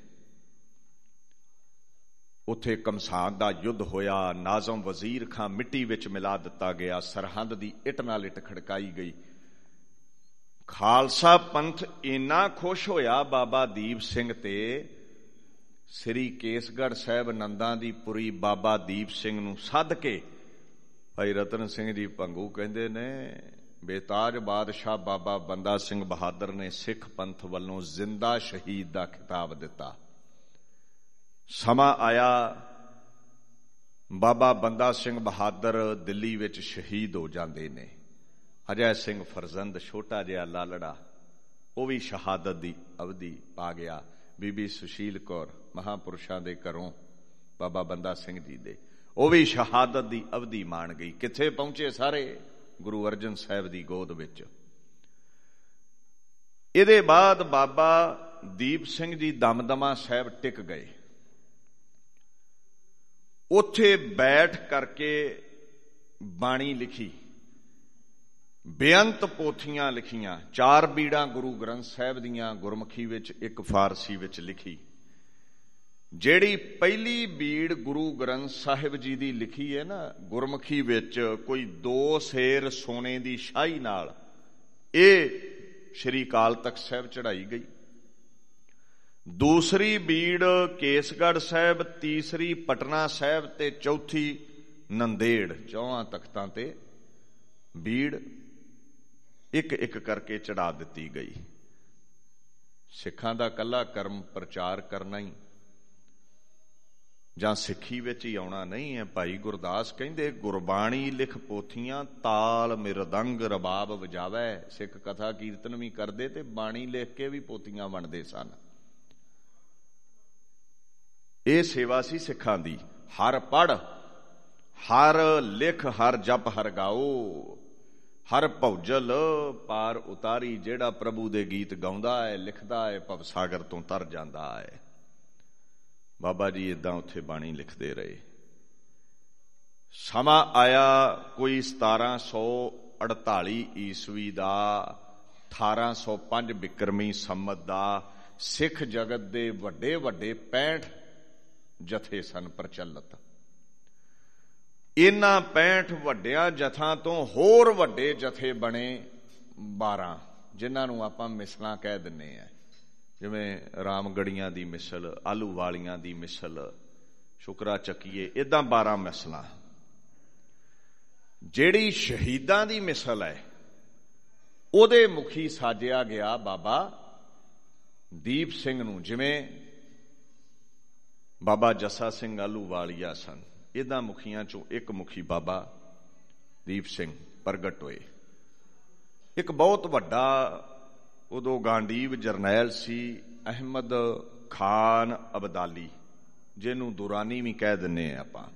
ਉੱਥੇ ਕਮਸਾਨ ਦਾ ਯੁੱਧ ਹੋਇਆ, ਨਾਜ਼ਮ ਵਜ਼ੀਰ ਖਾਂ ਮਿੱਟੀ ਵਿੱਚ ਮਿਲਾ ਦਿੱਤਾ ਗਿਆ, ਸਰਹੰਦ ਦੀ ਇੱਟ ਨਾਲ ਇੱਟ ਖੜਕਾਈ ਗਈ। ਖਾਲਸਾ ਪੰਥ ਇੰਨਾ ਖੁਸ਼ ਹੋਇਆ ਬਾਬਾ ਦੀਪ ਸਿੰਘ ਤੇ, ਸ੍ਰੀ ਕੇਸਗੜ੍ਹ ਸਾਹਿਬ ਨੰਦਾਂ ਦੀ ਪੁਰੀ ਬਾਬਾ ਦੀਪ ਸਿੰਘ ਨੂੰ ਸੱਦ ਕੇ, ਭਾਈ ਰਤਨ ਸਿੰਘ ਜੀ ਭੰਗੂ ਕਹਿੰਦੇ ਨੇ, ਬੇਤਾਜ ਬਾਦਸ਼ਾਹ ਬਾਬਾ ਬੰਦਾ ਸਿੰਘ ਬਹਾਦਰ ਨੇ ਸਿੱਖ ਪੰਥ ਵੱਲੋਂ ਜ਼ਿੰਦਾ ਸ਼ਹੀਦ ਦਾ ਖਿਤਾਬ ਦਿੱਤਾ। ਸਮਾਂ ਆਇਆ, ਬਾਬਾ ਬੰਦਾ ਸਿੰਘ ਬਹਾਦਰ ਦਿੱਲੀ ਵਿੱਚ ਸ਼ਹੀਦ ਹੋ ਜਾਂਦੇ ਨੇ। ਅਜੈ ਸਿੰਘ ਫਰਜ਼ੰਦ ਛੋਟਾ ਜਿਹਾ ਲਾਲੜਾ, ਉਹ ਵੀ ਸ਼ਹਾਦਤ ਦੀ ਅਵਧੀ ਪਾ ਗਿਆ। ਬੀਬੀ ਸੁਸ਼ੀਲ ਕੌਰ ਮਹਾਂਪੁਰਸ਼ਾਂ ਦੇ ਘਰੋਂ ਬਾਬਾ ਬੰਦਾ ਸਿੰਘ ਜੀ ਦੇ, ਉਹ ਵੀ ਸ਼ਹਾਦਤ ਦੀ ਅਵਧੀ ਮਾਣ ਗਈ। ਕਿੱਥੇ ਪਹੁੰਚੇ ਸਾਰੇ? ਗੁਰੂ ਅਰਜਨ ਸਾਹਿਬ ਦੀ ਗੋਦ ਵਿੱਚ। ਇਹਦੇ ਬਾਅਦ ਬਾਬਾ ਦੀਪ ਸਿੰਘ ਜੀ ਦਮਦਮਾ ਸਾਹਿਬ ਟਿਕ ਗਏ। ਉੱਥੇ ਬੈਠ ਕਰਕੇ ਬਾਣੀ ਲਿਖੀ, ਬੇਅੰਤ ਪੋਥੀਆਂ ਲਿਖੀਆਂ, ਚਾਰ ਬੀੜਾਂ ਗੁਰੂ ਗ੍ਰੰਥ ਸਾਹਿਬ ਦੀਆਂ ਗੁਰਮੁਖੀ ਵਿੱਚ, ਇੱਕ ਫਾਰਸੀ ਵਿੱਚ ਲਿਖੀ। ਜਿਹੜੀ ਪਹਿਲੀ ਬੀੜ ਗੁਰੂ ਗ੍ਰੰਥ ਸਾਹਿਬ ਜੀ ਦੀ ਲਿਖੀ ਹੈ ਨਾ ਗੁਰਮੁਖੀ ਵਿੱਚ, ਕੋਈ ਦੋ ਸੇਰ ਸੋਨੇ ਦੀ ਸ਼ਾਹੀ ਨਾਲ, ਇਹ ਸ਼੍ਰੀ ਅਕਾਲ ਤਖਤ ਸਾਹਿਬ ਚੜਾਈ ਗਈ। ਦੂਸਰੀ ਬੀੜ ਕੇਸਗੜ੍ਹ ਸਾਹਿਬ, ਤੀਸਰੀ ਪਟਨਾ ਸਾਹਿਬ ਤੇ ਚੌਥੀ ਨੰਦੇੜ, ਚੌਹਾਂ ਤਖਤਾਂ ਤੇ ਬੀੜ ਇੱਕ ਇੱਕ ਕਰਕੇ ਚੜਾ ਦਿੱਤੀ ਗਈ। ਸਿੱਖਾਂ ਦਾ ਕੱਲਾ ਕਰਮ ਪ੍ਰਚਾਰ ਕਰਨਾ ਹੀ ਜਾਂ ਸਿੱਖੀ ਵਿੱਚ ਹੀ ਆਉਣਾ ਨਹੀਂ ਹੈ। ਭਾਈ ਗੁਰਦਾਸ ਕਹਿੰਦੇ ਗੁਰਬਾਣੀ ਲਿਖ ਪੋਥੀਆਂ, ਤਾਲ ਮਿਰਦੰਗ ਰਬਾਬ ਵਜਾਵੈ। ਸਿੱਖ ਕਥਾ ਕੀਰਤਨ ਵੀ ਕਰਦੇ ਤੇ ਬਾਣੀ ਲਿਖ ਕੇ ਵੀ ਪੋਥੀਆਂ ਵੰਡਦੇ ਸਨ। ਇਹ ਸੇਵਾ ਸੀ ਸਿੱਖਾਂ ਦੀ। ਹਰ ਪੜ੍ਹ, ਹਰ ਲਿਖ, ਹਰ ਜਪ, ਹਰ ਗਾਓ, ਹਰ ਭੌਜਲ ਪਾਰ ਉਤਾਰੀ। ਜਿਹੜਾ ਪ੍ਰਭੂ ਦੇ ਗੀਤ ਗਾਉਂਦਾ ਹੈ, ਲਿਖਦਾ ਹੈ, ਭਵਸਾਗਰ ਤੋਂ ਤਰ ਜਾਂਦਾ ਹੈ। ਬਾਬਾ ਜੀ ਏਦਾਂ ਉੱਥੇ ਬਾਣੀ ਲਿਖਦੇ ਰਹੇ। ਸਮਾਂ ਆਇਆ ਕੋਈ ਸਤਾਰਾਂ ਸੌ ਅੜਤਾਲੀ ਈਸਵੀ ਦਾ, ਅਠਾਰਾਂ ਸੌ ਪੰਜ ਬਿਕਰਮੀ ਸੰਮਤ ਦਾ, ਸਿੱਖ ਜਗਤ ਦੇ ਵੱਡੇ ਵੱਡੇ ਪੈਂਹਠ ਜਥੇ ਸਨ ਪ੍ਰਚਲਿਤ। ਇਹਨਾਂ ਪੈਂਹਠ ਵੱਡਿਆਂ ਜਥਾਂ ਤੋਂ ਹੋਰ ਵੱਡੇ ਜਥੇ ਬਣੇ ਬਾਰਾਂ, ਜਿਨ੍ਹਾਂ ਨੂੰ ਆਪਾਂ ਮਿਸਲਾਂ ਕਹਿ ਦਿੰਦੇ ਹਾਂ। ਜਿਵੇਂ ਰਾਮਗੜੀਆਂ ਦੀ ਮਿਸਲ, ਆਲੂ ਵਾਲੀਆਂ ਦੀ ਮਿਸਲ, ਸ਼ੁਕਰਾ ਚੱਕੀਏ, ਇੱਦਾਂ ਬਾਰਾਂ ਮਿਸਲਾਂ। ਜਿਹੜੀ ਸ਼ਹੀਦਾਂ ਦੀ ਮਿਸਲ ਹੈ ਉਹਦੇ ਮੁਖੀ ਸਾਜਿਆ ਗਿਆ ਬਾਬਾ ਦੀਪ ਸਿੰਘ ਨੂੰ। ਜਿਵੇਂ ਬਾਬਾ ਜੱਸਾ ਸਿੰਘ ਆਲੂ ਵਾਲੀਆ ਸਨ, ਇਹਦਾ ਮੁਖੀਆਂ ਚੋਂ ਇੱਕ ਮੁਖੀ ਬਾਬਾ ਦੀਪ ਸਿੰਘ ਪ੍ਰਗਟ ਹੋਏ। ਇੱਕ ਬਹੁਤ ਵੱਡਾ ਉਦੋਂ ਗਾਂਡੀਵ ਜਰਨੈਲ ਸੀ ਅਹਿਮਦ ਖਾਨ ਅਬਦਾਲੀ, ਜਿਹਨੂੰ ਦੁਰਾਨੀ ਵੀ ਕਹਿ ਦਿੰਦੇ ਆ ਆਪਾਂ।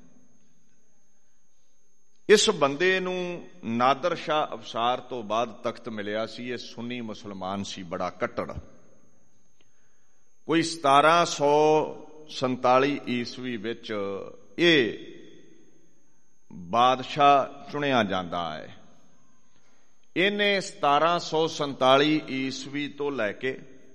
ਇਸ ਬੰਦੇ ਨੂੰ ਨਾਦਰ ਸ਼ਾਹ ਅਫਸਾਰ ਤੋਂ ਬਾਅਦ ਤਖਤ ਮਿਲਿਆ ਸੀ। ਇਹ ਸੁੰਨੀ ਮੁਸਲਮਾਨ ਸੀ, ਬੜਾ ਕੱਟੜ। ਕੋਈ ਸਤਾਰਾਂ ਸੌ ਸੰਤਾਲੀ ਈਸਵੀ ਵਿੱਚ ਇਹ ਬਾਦਸ਼ਾਹ ਚੁਣਿਆ ਜਾਂਦਾ ਹੈ। ਇਹਨੇ ਸਤਾਰਾਂ ਸੌ ਸੰਤਾਲੀ ਈਸਵੀ ਤੋਂ ਲੈ ਕੇ,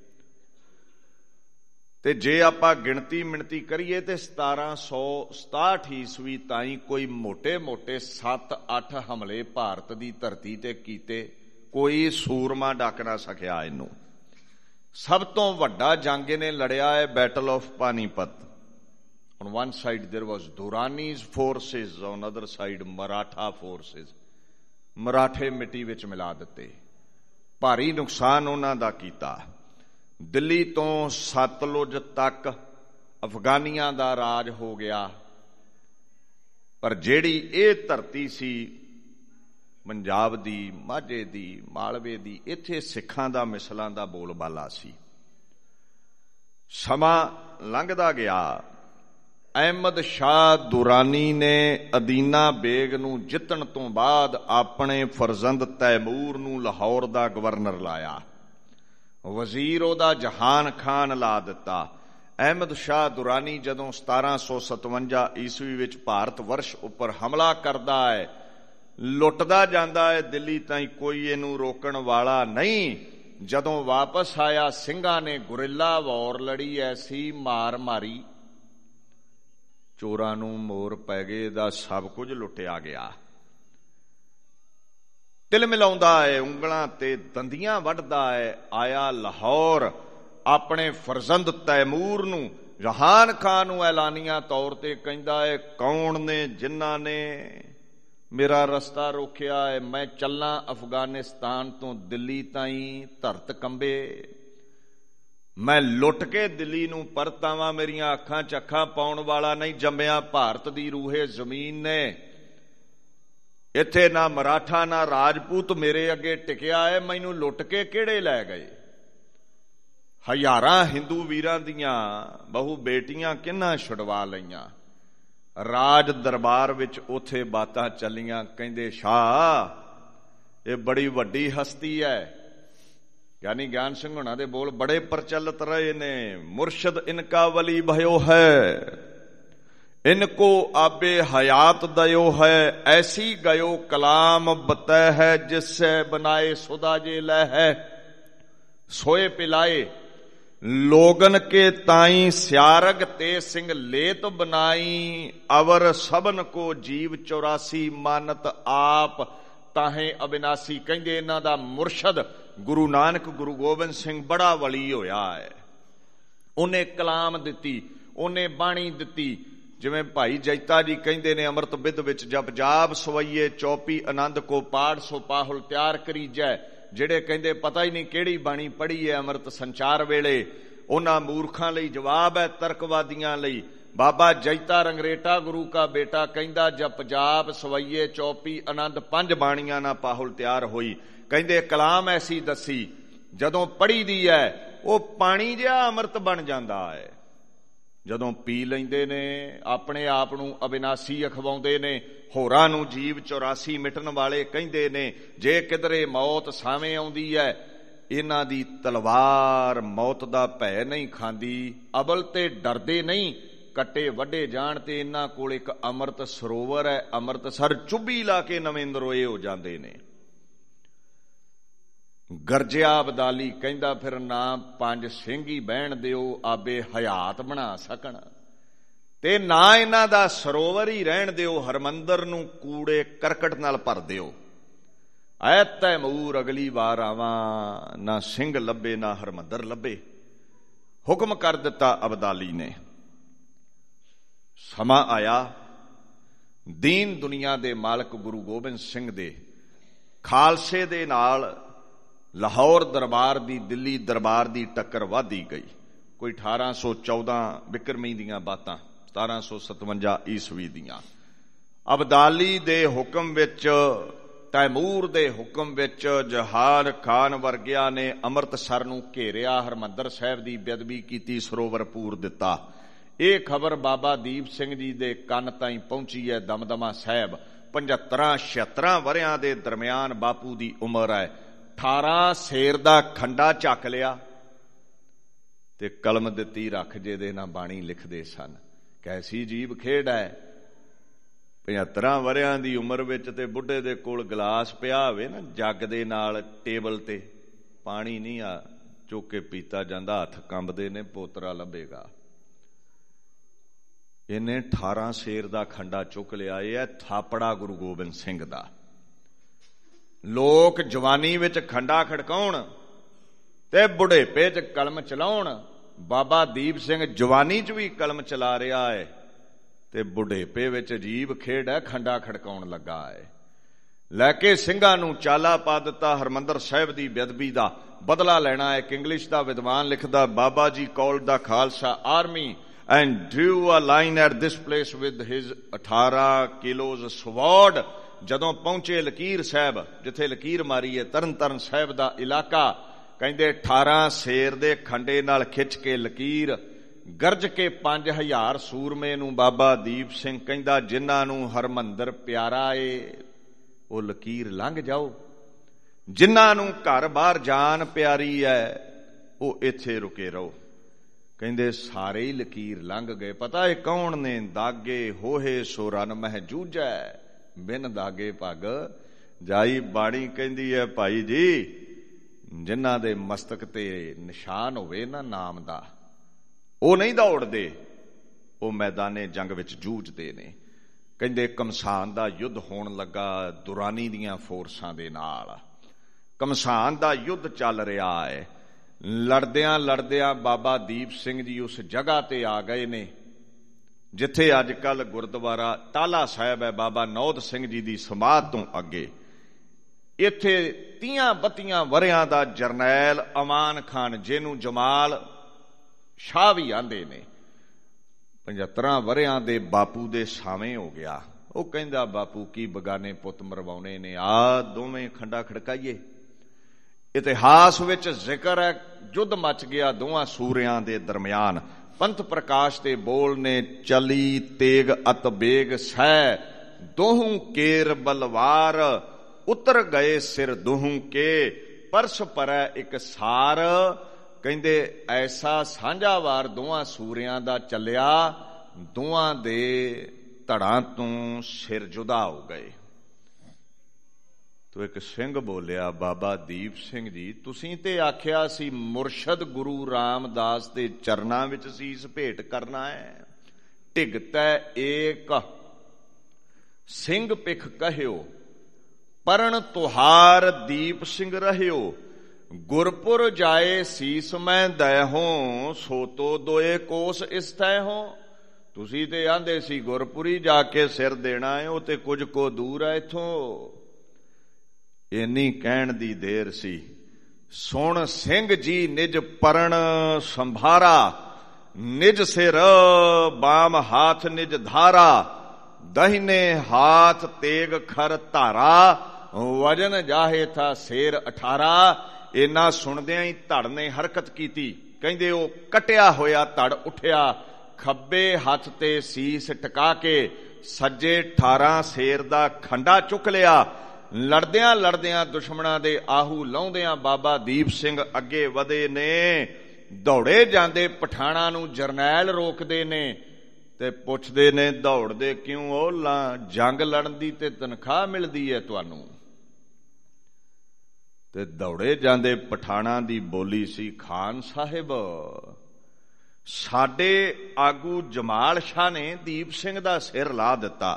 ਤੇ ਜੇ ਆਪਾਂ ਗਿਣਤੀ ਮਿਣਤੀ ਕਰੀਏ ਤੇ ਸਤਾਰਾਂ ਸੌ ਸਤਾਹਠ ਈਸਵੀ ਤਾਈਂ ਕੋਈ ਮੋਟੇ ਮੋਟੇ ਸੱਤ ਅੱਠ ਹਮਲੇ ਭਾਰਤ ਦੀ ਧਰਤੀ ਤੇ ਕੀਤੇ। ਕੋਈ ਸੂਰਮਾ ਡੱਕ ਨਾ ਸਕਿਆ ਇਹਨੂੰ। ਸਭ ਤੋਂ ਵੱਡਾ ਜੰਗ ਇਹਨੇ ਲੜਿਆ ਹੈ battle of Panipat. On one side there was Durrani's forces, on other side Maratha forces। ਮਰਾਠੇ ਮਿੱਟੀ ਵਿੱਚ ਮਿਲਾ ਦਿੱਤੇ। ਭਾਰੀ ਨੁਕਸਾਨ ਉਹਨਾਂ ਦਾ ਕੀਤਾ। ਦਿੱਲੀ ਤੋਂ ਸਤਲੁਜ ਤੱਕ ਅਫਗਾਨੀਆਂ ਦਾ ਰਾਜ ਹੋ ਗਿਆ। ਪਰ ਜਿਹੜੀ ਇਹ ਧਰਤੀ ਸੀ ਪੰਜਾਬ ਦੀ, ਮਾਝੇ ਦੀ, ਮਾਲਵੇ ਦੀ, ਇੱਥੇ ਸਿੱਖਾਂ ਦਾ ਮਿਸਲਾਂ ਦਾ ਬੋਲਬਾਲਾ ਸੀ। ਸਮਾਂ ਲੰਘਦਾ ਗਿਆ। ਅਹਿਮਦ ਸ਼ਾਹ ਦੁਰਾਨੀ ਨੇ ਅਦੀਨਾ ਬੇਗ ਨੂੰ ਜਿੱਤਣ ਤੋਂ ਬਾਅਦ ਆਪਣੇ ਫਰਜ਼ੰਦ ਤੈਮੂਰ ਨੂੰ ਲਾਹੌਰ ਦਾ ਗਵਰਨਰ ਲਾਇਆ। ਵਜ਼ੀਰ ਉਹਦਾ ਜਹਾਨ ਖਾਨ ਲਾ ਦਿੱਤਾ। ਅਹਿਮਦ ਸ਼ਾਹ ਦੁਰਾਨੀ ਜਦੋਂ ਸਤਾਰਾਂ ਸੌ ਸਤਵੰਜਾ ਈਸਵੀ ਵਿੱਚ ਭਾਰਤ ਵਰਸ਼ ਉੱਪਰ ਹਮਲਾ ਕਰਦਾ ਹੈ, ਲੁੱਟਦਾ ਜਾਂਦਾ ਹੈ ਦਿੱਲੀ ਤਾਈਂ, ਕੋਈ ਇਹਨੂੰ ਰੋਕਣ ਵਾਲਾ ਨਹੀਂ। ਜਦੋਂ ਵਾਪਸ ਆਇਆ ਸਿੰਘਾਂ ਨੇ ਗੁਰਿੱਲਾ ਵਾਰ ਲੜੀ, ਐਸੀ ਮਾਰ ਮਾਰੀ, ਚੋਰਾਂ ਨੂੰ ਮੋਰ ਪੈ ਗਏ ਦਾ ਸਭ ਕੁਝ ਲੁੱਟਿਆ ਗਿਆ। ਤਿਲ ਮਿਲਾਉਂਦਾ ਹੈ, ਉਂਗਲਾਂ ਤੇ ਦੰਦੀਆਂ ਵੱਢਦਾ ਹੈ। ਆਇਆ ਲਾਹੌਰ, ਆਪਣੇ ਫਰਜ਼ੰਦ ਤੈਮੂਰ ਨੂੰ, ਜਹਾਨ ਖਾਨ ਨੂੰ ਐਲਾਨੀਆਂ ਤੌਰ ਤੇ ਕਹਿੰਦਾ ਹੈ, ਕੌਣ ਨੇ ਜਿਨ੍ਹਾਂ ਨੇ ਮੇਰਾ ਰਸਤਾ ਰੋਕਿਆ ਹੈ? ਮੈਂ ਚੱਲਾਂ ਅਫਗਾਨਿਸਤਾਨ ਤੋਂ ਦਿੱਲੀ ਤਾਈਂ, ਧਰਤ ਕੰਬੇ, ਮੈਂ ਲੁੱਟ ਕੇ ਦਿੱਲੀ ਨੂੰ ਪਰਤਾਵਾਂ। ਮੇਰੀਆਂ ਅੱਖਾਂ ਚ ਅੱਖਾਂ ਪਾਉਣ ਵਾਲਾ ਨਹੀਂ ਜੰਮਿਆ। ਭਾਰਤ ਦੀ ਰੂਹੇ ਜ਼ਮੀਨ ਨੇ, ਇੱਥੇ ਨਾ ਮਰਾਠਾ ਨਾ ਰਾਜਪੂਤ ਮੇਰੇ ਅੱਗੇ ਟਿਕਿਆ ਹੈ। ਮੈਨੂੰ ਲੁੱਟ ਕੇ ਕਿਹੜੇ ਲੈ ਗਏ? ਹਜ਼ਾਰਾਂ ਹਿੰਦੂ ਵੀਰਾਂ ਦੀਆਂ ਬਹੂ ਬੇਟੀਆਂ ਕਿਹਨਾਂ ਛੁਡਵਾ ਲਈਆਂ। ਰਾਜ ਦਰਬਾਰ ਵਿੱਚ ਉੱਥੇ ਬਾਤਾਂ ਚੱਲੀਆਂ। ਕਹਿੰਦੇ ਸ਼ਾਹ ਇਹ ਬੜੀ ਵੱਡੀ ਹਸਤੀ ਹੈ। ਗਿਆਨੀ ਗਿਆਨ ਸਿੰਘ ਹੋਣਾ ਦੇ ਬੋਲ ਬੜੇ ਪ੍ਰਚਲਿਤ ਰਹੇ ਨੇ। ਮੁਰਸ਼ਦ ਇਨਕਾ ਵਲੀ ਭਇਓ ਹੈ, इनको आबे हयात दयो है, ऐसी गयो कलाम बतै है, जिससे बनाए सुदा जे लय है। सोए पिलाए लोगन के ताई, स्यारग ते सिंह लेत बनाई। अवर सबन को जीव चौरासी, मानत आप ताहे अविनाशी। कहंदे इन्हां दा मुरशद गुरु नानक गुरु गोबिंद सिंह बड़ा वली होया है। उन्हें कलाम दिती, उन्हें बाणी दिती। जिवें भाई जैता जी कहंदे ने, अमृत बिद विच जप जाप सवैये, चौपी आनंद को पाठ सो पाहुल तैयार करीजै। ਜਿਹੜੇ ਕਹਿੰਦੇ ਪਤਾ ਹੀ ਨਹੀਂ ਕਿਹੜੀ ਬਾਣੀ ਪੜ੍ਹੀ ਹੈ ਅੰਮ੍ਰਿਤ ਸੰਚਾਰ ਵੇਲੇ, ਉਹਨਾਂ ਮੂਰਖਾਂ ਲਈ ਜਵਾਬ ਹੈ, ਤਰਕਵਾਦੀਆਂ ਲਈ। ਬਾਬਾ ਜੈਤਾ ਰੰਗਰੇਟਾ ਗੁਰੂ ਕਾ ਬੇਟਾ ਕਹਿੰਦਾ, ਜਪ ਜਾਪ ਸਵਈਏ ਚੌਪੀ ਆਨੰਦ, ਪੰਜ ਬਾਣੀਆਂ ਨਾਲ ਪਾਹੁਲ ਤਿਆਰ ਹੋਈ। ਕਹਿੰਦੇ ਕਲਾਮ ਐਸੀ ਦੱਸੀ, ਜਦੋਂ ਪੜ੍ਹੀ ਦੀ ਹੈ ਉਹ ਪਾਣੀ ਜਿਹਾ ਅੰਮ੍ਰਿਤ ਬਣ ਜਾਂਦਾ ਹੈ। ਜਦੋਂ ਪੀ ਲੈਂਦੇ ਨੇ ਆਪਣੇ ਆਪ ਨੂੰ ਅਵਿਨਾਸ਼ੀ ਅਖਵਾਉਂਦੇ ਨੇ, ਹੋਰਾਂ ਨੂੰ ਜੀਵ ਚੌਰਾਸੀ ਮਿਟਣ ਵਾਲੇ ਕਹਿੰਦੇ ਨੇ। ਜੇ ਕਿਧਰੇ ਮੌਤ ਸਾਵੇਂ ਆਉਂਦੀ ਹੈ, ਇਹਨਾਂ ਦੀ ਤਲਵਾਰ ਮੌਤ ਦਾ ਭੈ ਨਹੀਂ ਖਾਂਦੀ, ਅਬਲ ਤੇ ਡਰਦੇ ਨਹੀਂ। ਕੱਟੇ ਵੱਢੇ ਜਾਣ ਤੇ ਇਹਨਾਂ ਕੋਲ ਇੱਕ ਅੰਮ੍ਰਿਤ ਸਰੋਵਰ ਹੈ, ਅੰਮ੍ਰਿਤਸਰ ਚੁੱਭੀ ਲਾ ਕੇ ਨਵੇਂ ਨਰੋਏ ਹੋ ਜਾਂਦੇ ਨੇ। ਗਰਜਿਆ ਅਬਦਾਲੀ ਕਹਿੰਦਾ, ਫਿਰ ਨਾ ਪੰਜ ਸਿੰਘ ਹੀ ਬਹਿਣ ਦਿਓ, ਆਬੇ ਹਯਾਤ ਬਣਾ ਸਕਣ, ਤੇ ਨਾ ਇਹਨਾਂ ਦਾ ਸਰੋਵਰ ਹੀ ਰਹਿਣ ਦਿਓ, ਹਰਮੰਦਰ ਨੂੰ ਕੂੜੇ ਕਰਕਟ ਨਾਲ ਭਰ ਦਿਓ। ਐ ਤੈਮੂਰ ਅਗਲੀ ਵਾਰ ਆਵਾਂ, ਨਾ ਸਿੰਘ ਲੱਭੇ ਨਾ ਹਰਮੰਦਰ ਲੱਭੇ। ਹੁਕਮ ਕਰ ਦਿੱਤਾ ਅਬਦਾਲੀ ਨੇ। ਸਮਾਂ ਆਇਆ, ਦੀਨ ਦੁਨੀਆ ਦੇ ਮਾਲਕ ਗੁਰੂ ਗੋਬਿੰਦ ਸਿੰਘ ਦੇ ਖਾਲਸੇ ਦੇ ਨਾਲ ਲਾਹੌਰ ਦਰਬਾਰ ਦੀ, ਦਿੱਲੀ ਦਰਬਾਰ ਦੀ ਟੱਕਰ ਵਧਦੀ ਗਈ। ਕੋਈ ਅਠਾਰਾਂ ਸੌ ਚੌਦਾਂ ਬਿਕਰਮੀ ਦੀਆਂ ਬਾਤਾਂ, ਸਤਾਰਾਂ ਸੌ ਸਤਵੰਜਾ ਈਸਵੀ ਦੀਆਂ। ਅਬਦਾਲੀ ਦੇ ਹੁਕਮ ਵਿੱਚ, ਤੈਮੂਰ ਦੇ ਹੁਕਮ ਵਿੱਚ ਜਹਾਨ ਖਾਨ ਵਰਗਿਆਂ ਨੇ ਅੰਮ੍ਰਿਤਸਰ ਨੂੰ ਘੇਰਿਆ, ਹਰਮੰਦਰ ਸਾਹਿਬ ਦੀ ਬੇਅਦਬੀ ਕੀਤੀ, ਸਰੋਵਰ ਪੂਰ ਦਿੱਤਾ। ਇਹ ਖਬਰ ਬਾਬਾ ਦੀਪ ਸਿੰਘ ਜੀ ਦੇ ਕੰਨ ਤਾਈਂ ਪਹੁੰਚੀ ਹੈ। ਦਮਦਮਾ ਸਾਹਿਬ ਪਝੱਤਰਾਂ ਛਿਅੱਤਰਾਂ ਵਰਿਆਂ ਦੇ ਦਰਮਿਆਨ ਬਾਪੂ ਦੀ ਉਮਰ ਹੈ। ਅਠਾਰਾਂ ਸੇਰ ਦਾ ਖੰਡਾ ਚੱਕ ਲਿਆ ਤੇ ਕਲਮ ਦਿੱਤੀ ਰੱਖ, ਜਿਹਦੇ ਨਾਲ ਬਾਣੀ ਲਿਖਦੇ ਸਨ। ਕੈਸੀ ਜੀਬ ਖੇਡ ਹੈ, ਪਝੱਤਰਾਂ ਵਰਿਆਂ ਦੀ ਉਮਰ ਵਿੱਚ ਤੇ ਬੁੱਢੇ ਦੇ ਕੋਲ ਗਲਾਸ ਪਿਆ ਹੋਵੇ ਨਾ ਜੱਗ ਦੇ ਨਾਲ ਟੇਬਲ ਤੇ, ਪਾਣੀ ਨਹੀਂ ਆ ਚੁੱਕ ਕੇ ਪੀਤਾ ਜਾਂਦਾ, ਹੱਥ ਕੰਬਦੇ ਨੇ, ਪੋਤਰਾ ਲੱਭੇਗਾ। ਇਹਨੇ ਅਠਾਰਾਂ ਸ਼ੇਰ ਦਾ ਖੰਡਾ ਚੁੱਕ ਲਿਆ। ਇਹ ਹੈ ਥਾਪੜਾ ਗੁਰੂ ਗੋਬਿੰਦ ਸਿੰਘ ਦਾ। ਲੋਕ ਜਵਾਨੀ ਵਿੱਚ ਖੰਡਾ ਖੜਕਾਉਣ ਤੇ ਬੁਢੇਪੇ 'ਚ ਕਲਮ ਚਲਾਉਣ। ਬਾਬਾ ਦੀਪ ਸਿੰਘ ਜਵਾਨੀ 'ਚ ਵੀ ਕਲਮ ਚਲਾ ਰਿਹਾ ਹੈ ਤੇ ਬੁਢੇਪੇ ਵਿੱਚ ਅਜੀਬ ਖੇਡ ਹੈ, ਖੰਡਾ ਖੜਕਾਉਣ ਲੱਗਾ ਹੈ। ਲੈ ਕੇ ਸਿੰਘਾਂ ਨੂੰ ਚਾਲਾ ਪਾ ਦਿੱਤਾ, ਹਰਮੰਦਰ ਸਾਹਿਬ ਦੀ ਬੇਅਦਬੀ ਦਾ ਬਦਲਾ ਲੈਣਾ ਹੈ। ਇੱਕ ਇੰਗਲਿਸ਼ ਦਾ ਵਿਦਵਾਨ ਲਿਖਦਾ, Baba ji called the Khalsa army and drew a line at this place with his ਅਠਾਰਾਂ ਕਿਲੋਜ਼ sword। ਜਦੋਂ ਪਹੁੰਚੇ ਲਕੀਰ ਸਾਹਿਬ, ਜਿੱਥੇ ਲਕੀਰ ਮਾਰੀ ਹੈ, ਤਰਨ ਤਾਰਨ ਸਾਹਿਬ ਦਾ ਇਲਾਕਾ, ਕਹਿੰਦੇ ਅਠਾਰਾਂ ਸ਼ੇਰ ਦੇ ਖੰਡੇ ਨਾਲ ਖਿੱਚ ਕੇ ਲਕੀਰ, ਗਰਜ ਕੇ ਪੰਜ ਹਜ਼ਾਰ ਸੂਰਮੇ ਨੂੰ ਬਾਬਾ ਦੀਪ ਸਿੰਘ ਕਹਿੰਦਾ, ਜਿਨ੍ਹਾਂ ਨੂੰ ਹਰਮੰਦਰ ਪਿਆਰਾ ਏ ਉਹ ਲਕੀਰ ਲੰਘ ਜਾਓ, ਜਿਨ੍ਹਾਂ ਨੂੰ ਘਰ ਬਾਹਰ ਜਾਨ ਪਿਆਰੀ ਹੈ ਉਹ ਇੱਥੇ ਰੁਕੇ ਰਹੋ। ਕਹਿੰਦੇ ਸਾਰੇ ਹੀ ਲਕੀਰ ਲੰਘ ਗਏ। ਪਤਾ ਇਹ ਕੌਣ ਨੇ? ਦਾਗੇ ਹੋਏ ਸੋ ਰਨ ਮਹਿ ਜੂਝੈ, ਬਿਨ ਦਾਗੇ ਪੱਗ ਜਾਈ। ਬਾਣੀ ਕਹਿੰਦੀ ਹੈ, ਭਾਈ ਜੀ ਜਿਨ੍ਹਾਂ ਦੇ ਮਸਤਕ ਤੇ ਨਿਸ਼ਾਨ ਹੋਵੇ ਨਾ ਨਾਮ ਦਾ, ਉਹ ਨਹੀਂ ਦੌੜਦੇ, ਉਹ ਮੈਦਾਨੇ ਜੰਗ ਵਿੱਚ ਜੂਝਦੇ ਨੇ। ਕਹਿੰਦੇ ਕਮਸਾਨ ਦਾ ਯੁੱਧ ਹੋਣ ਲੱਗਾ ਦੁਰਾਨੀ ਦੀਆਂ ਫੋਰਸਾਂ ਦੇ ਨਾਲ। ਕਮਸਾਨ ਦਾ ਯੁੱਧ ਚੱਲ ਰਿਹਾ ਹੈ। ਲੜਦਿਆਂ ਲੜਦਿਆਂ ਬਾਬਾ ਦੀਪ ਸਿੰਘ ਜੀ ਉਸ ਜਗ੍ਹਾ ਤੇ ਆ ਗਏ ਨੇ ਜਿੱਥੇ ਅੱਜ ਕੱਲ੍ਹ ਗੁਰਦੁਆਰਾ ਟਾਹਲਾ ਸਾਹਿਬ ਹੈ, ਬਾਬਾ ਨੌਧ ਸਿੰਘ ਜੀ ਦੀ ਸਮਾਧ ਤੋਂ ਅੱਗੇ। ਇੱਥੇ ਤੀਆਂ ਬੱਤੀਆਂ ਵਰਿਆਂ ਦਾ ਜਰਨੈਲ ਅਮਾਨ ਖਾਨ, ਜਿਹਨੂੰ ਜਮਾਲ ਸ਼ਾਹ ਵੀ ਆਂਦੇ ਨੇ, ਪਝੱਤਰਾਂ ਵਰਿਆਂ ਦੇ ਬਾਪੂ ਦੇ ਸਾਵੇਂ ਹੋ ਗਿਆ। ਉਹ ਕਹਿੰਦਾ, ਬਾਪੂ ਕੀ ਬਗਾਨੇ ਪੁੱਤ ਮਰਵਾਉਣੇ ਨੇ, ਆ ਦੋਵੇਂ ਖੰਡਾ ਖੜਕਾਈਏ। ਇਤਿਹਾਸ ਵਿੱਚ ਜ਼ਿਕਰ ਹੈ, ਯੁੱਧ ਮਚ ਗਿਆ ਦੋਵਾਂ ਸੂਰਿਆਂ ਦੇ ਦਰਮਿਆਨ। ਪੰਥ ਪ੍ਰਕਾਸ਼ ਦੇ ਬੋਲ ਨੇ, ਚਲੀ ਤੇਗ ਅਤ ਬੇਗ ਸਹਿ, ਦੋਹੂ ਕੇਰ ਬਲਵਾਰ, ਉਤਰ ਗਏ ਸਿਰ ਦੋਹੂ ਕੇ, ਪਰਸ ਪਰੈ ਇੱਕ ਸਾਰ। ਕਹਿੰਦੇ ਐਸਾ ਸਾਂਝਾ ਵਾਰ ਦੋਵਾਂ ਸੂਰਿਆਂ ਦਾ ਚੱਲਿਆ, ਦੋਵਾਂ ਦੇ ਧੜਾਂ ਤੋਂ ਸਿਰ ਜੁਦਾ ਹੋ ਗਏ। ਤੋ ਇੱਕ ਸਿੰਘ ਬੋਲਿਆ, ਬਾਬਾ ਦੀਪ ਸਿੰਘ ਜੀ, ਤੁਸੀਂ ਤੇ ਆਖਿਆ ਸੀ ਮੁਰਸ਼ਦ ਗੁਰੂ ਰਾਮਦਾਸ ਦੇ ਚਰਨਾਂ ਵਿੱਚ ਸੀਸ ਭੇਟ ਕਰਨਾ ਹੈ। ਢਿਗਤੈ ਏਕ ਸਿੰਘ ਪਿਖ ਕਹਿਓ, ਪਰਣ ਤੁਹਾਰ ਦੀਪ ਸਿੰਘ ਰਹਿਓ। ਗੁਰਪੁਰ ਜਾਏ ਸੀਸ ਮੈਂ ਦਇਹੋਂ, ਸੋ ਤੋ ਦੋਏ ਕੋਸ ਇਸਤੈ ਹੋ। ਤੁਸੀਂ ਤੇ ਆਂਦੇ ਸੀ ਗੁਰਪੁਰੀ ਜਾ ਕੇ ਸਿਰ ਦੇਣਾ ਹੈ, ਉਹ ਤੇ ਕੁਝ ਕੋ ਦੂਰ ਹੈ ਇਥੋਂ। ਇੰਨੀ ਕਹਿਣ ਦੀ ਦੇਰ ਸੀ। ਸੁਣ ਸਿੰਘ ਜੀ ਨਿਜ ਪਰਣ ਸੰਭਾਰਾ, ਨਿਜ ਸਿਰ ਬਾਮ ਹਾਥ ਨਿਜ ਧਾਰਾ। ਦਹਿਨੇ ਹਾਥ ਤੇਗ ਖਰ ਧਾਰਾ, ਵਜਨ ਜਾਹੇ ਥਾ ਸ਼ੇਰ ਅਠਾਰਾ। ਇੰਨਾ ਸੁਣਦਿਆਂ ਹੀ ਧੜ ਨੇ ਹਰਕਤ ਕੀਤੀ। ਕਹਿੰਦੇ ਉਹ ਕਟਿਆ ਹੋਇਆ ਧੜ ਉੱਠਿਆ, ਖੱਬੇ ਹੱਥ ਤੇ ਸੀਸ ਟਿਕਾ ਕੇ ਸੱਜੇ ਅਠਾਰਾਂ ਸ਼ੇਰ ਦਾ ਖੰਡਾ ਚੁੱਕ ਲਿਆ। ਲੜਦਿਆਂ ਲੜਦਿਆਂ ਦੁਸ਼ਮਣਾਂ ਦੇ ਆਹੂ ਲਾਉਂਦਿਆਂ ਬਾਬਾ ਦੀਪ ਸਿੰਘ ਅੱਗੇ ਵਧੇ ਨੇ। ਦੌੜੇ ਜਾਂਦੇ ਪਠਾਣਾਂ ਨੂੰ ਜਰਨੈਲ ਰੋਕਦੇ ਨੇ ਤੇ ਪੁੱਛਦੇ ਨੇ, ਦੌੜਦੇ ਕਿਉਂ ਹੋ? ਲਾ ਜੰਗ ਲੜਨ ਦੀ ਤੇ ਤਨਖਾਹ ਮਿਲਦੀ ਹੈ ਤੁਹਾਨੂੰ। ਤੇ ਦੌੜੇ ਜਾਂਦੇ ਪਠਾਣਾਂ ਦੀ ਬੋਲੀ ਸੀ, ਖਾਨ ਸਾਹਿਬ, ਸਾਡੇ ਆਗੂ ਜਮਾਲ ਸ਼ਾਹ ਨੇ ਦੀਪ ਸਿੰਘ ਦਾ ਸਿਰ ਲਾ ਦਿੱਤਾ।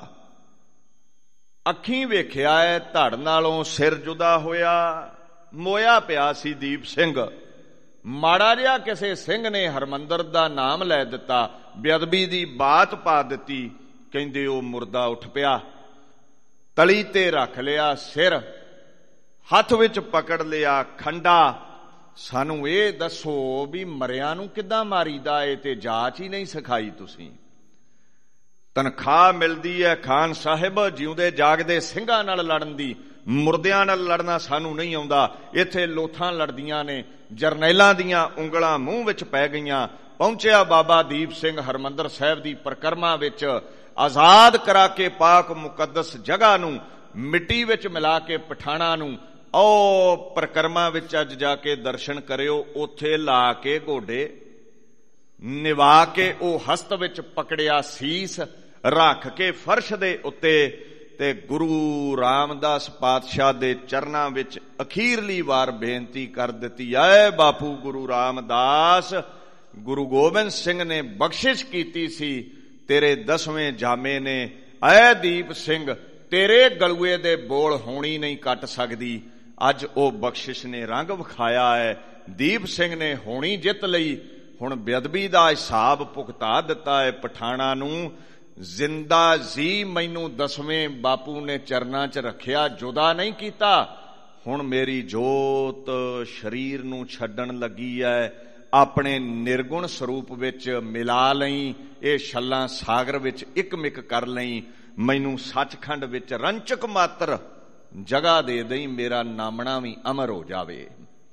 ਅੱਖੀਂ ਵੇਖਿਆ ਹੈ, ਧੜ ਨਾਲੋਂ ਸਿਰ ਜੁਦਾ ਹੋਇਆ, ਮੋਇਆ ਪਿਆ ਸੀ ਦੀਪ ਸਿੰਘ। ਮਾੜਾ ਜਿਹਾ ਕਿਸੇ ਸਿੰਘ ਨੇ ਹਰਮੰਦਰ ਦਾ ਨਾਮ ਲੈ ਦਿੱਤਾ, ਬੇਅਦਬੀ ਦੀ ਬਾਤ ਪਾ ਦਿੱਤੀ। ਕਹਿੰਦੇ ਉਹ ਮੁਰਦਾ ਉੱਠ ਪਿਆ, ਤਲੀ ਤੇ ਰੱਖ ਲਿਆ ਸਿਰ, ਹੱਥ ਵਿੱਚ ਪਕੜ ਲਿਆ ਖੰਡਾ। ਸਾਨੂੰ ਇਹ ਦੱਸੋ ਵੀ ਮਰਿਆਂ ਨੂੰ ਕਿੱਦਾਂ ਮਾਰੀਦਾ ਏ, ਤੇ ਜਾਂਚ ਹੀ ਨਹੀਂ ਸਿਖਾਈ ਤੁਸੀਂ। ਤਨਖਾਹ ਮਿਲਦੀ ਹੈ ਖਾਨ ਸਾਹਿਬ ਜਿਉਂਦੇ ਜਾਗਦੇ ਸਿੰਘਾਂ ਨਾਲ ਲੜਨ ਦੀ, ਮੁਰਦਿਆਂ ਨਾਲ ਲੜਨਾ ਸਾਨੂੰ ਨਹੀਂ ਆਉਂਦਾ। ਇੱਥੇ ਲੋਥਾਂ ਲੜਦੀਆਂ ਨੇ, ਜਰਨੈਲਾਂ ਦੀਆਂ ਉਂਗਲਾਂ ਮੂੰਹ ਵਿੱਚ ਪੈ ਗਈਆਂ। ਪਹੁੰਚਿਆ ਬਾਬਾ ਦੀਪ ਸਿੰਘ ਹਰਮੰਦਰ ਸਾਹਿਬ ਦੀ ਪਰਿਕਰਮਾ ਵਿੱਚ, ਆਜ਼ਾਦ ਕਰਾ ਕੇ ਪਾਕ ਮੁਕੱਦਸ ਜਗ੍ਹਾ ਨੂੰ ਮਿੱਟੀ ਵਿੱਚ ਮਿਲਾ ਕੇ ਪਠਾਣਾਂ ਨੂੰ ਉਹ ਪਰਿਕਰਮਾ ਵਿੱਚ ਅੱਜ ਜਾ ਕੇ ਦਰਸ਼ਨ ਕਰਿਓ। ਉੱਥੇ ਲਾ ਕੇ ਗੋਡੇ ਨਿਵਾ ਕੇ ਉਹ ਹਸਤ ਵਿੱਚ ਪਕੜਿਆ ਸੀਸ ਰੱਖ ਕੇ ਫਰਸ਼ ਦੇ ਉੱਤੇ, ਤੇ ਗੁਰੂ ਰਾਮਦਾਸ ਪਾਤਸ਼ਾਹ ਦੇ ਚਰਨਾਂ ਵਿੱਚ ਅਖੀਰਲੀ ਵਾਰ ਬੇਨਤੀ ਕਰ ਦਿੱਤੀ, ਐ ਬਾਪੂ ਗੁਰੂ ਰਾਮਦਾਸ, ਗੁਰੂ ਗੋਬਿੰਦ ਸਿੰਘ ਨੇ ਬਖਸ਼ਿਸ਼ ਕੀਤੀ ਸੀ, ਤੇਰੇ ਦਸਵੇਂ ਜਾਮੇ ਨੇ। ਐ ਦੀਪ ਸਿੰਘ, ਤੇਰੇ ਗਲੂਏ ਦੇ ਬੋਲ ਹੋਣੀ ਨਹੀਂ ਕੱਟ ਸਕਦੀ। ਅੱਜ ਉਹ ਬਖਸ਼ਿਸ਼ ਨੇ ਰੰਗ ਵਿਖਾਇਆ ਹੈ। ਦੀਪ ਸਿੰਘ ਨੇ ਹੋਣੀ ਜਿੱਤ ਲਈ। ਹੁਣ ਬੇਅਦਬੀ ਦਾ ਹਿਸਾਬ ਭੁਗਤਾ ਦਿੱਤਾ ਹੈ ਪਠਾਣਾਂ ਨੂੰ। ਜ਼ਿੰਦਾ ਜੀ ਮੈਨੂੰ ਦਸਵੇਂ ਬਾਪੂ ਨੇ ਚਰਨਾਂ 'ਚ ਰੱਖਿਆ, ਜੁਦਾ ਨਹੀਂ ਕੀਤਾ। ਹੁਣ ਮੇਰੀ ਜੋਤ ਸਰੀਰ ਨੂੰ ਛੱਡਣ ਲੱਗੀ ਹੈ, ਆਪਣੇ ਨਿਰਗੁਣ ਸਰੂਪ ਵਿੱਚ ਮਿਲਾ ਲਈ, ਇਹ ਛੱਲਾਂ ਸਾਗਰ ਵਿੱਚ ਇੱਕ-ਮਿਕ ਕਰ ਲਈ। ਮੈਨੂੰ ਸੱਚਖੰਡ ਵਿੱਚ ਰੰਚਕ ਮਾਤਰ ਜਗ੍ਹਾ ਦੇ ਦੇਈ, ਮੇਰਾ ਨਾਮਣਾ ਵੀ ਅਮਰ ਹੋ ਜਾਵੇ।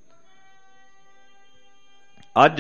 ਅੱਜ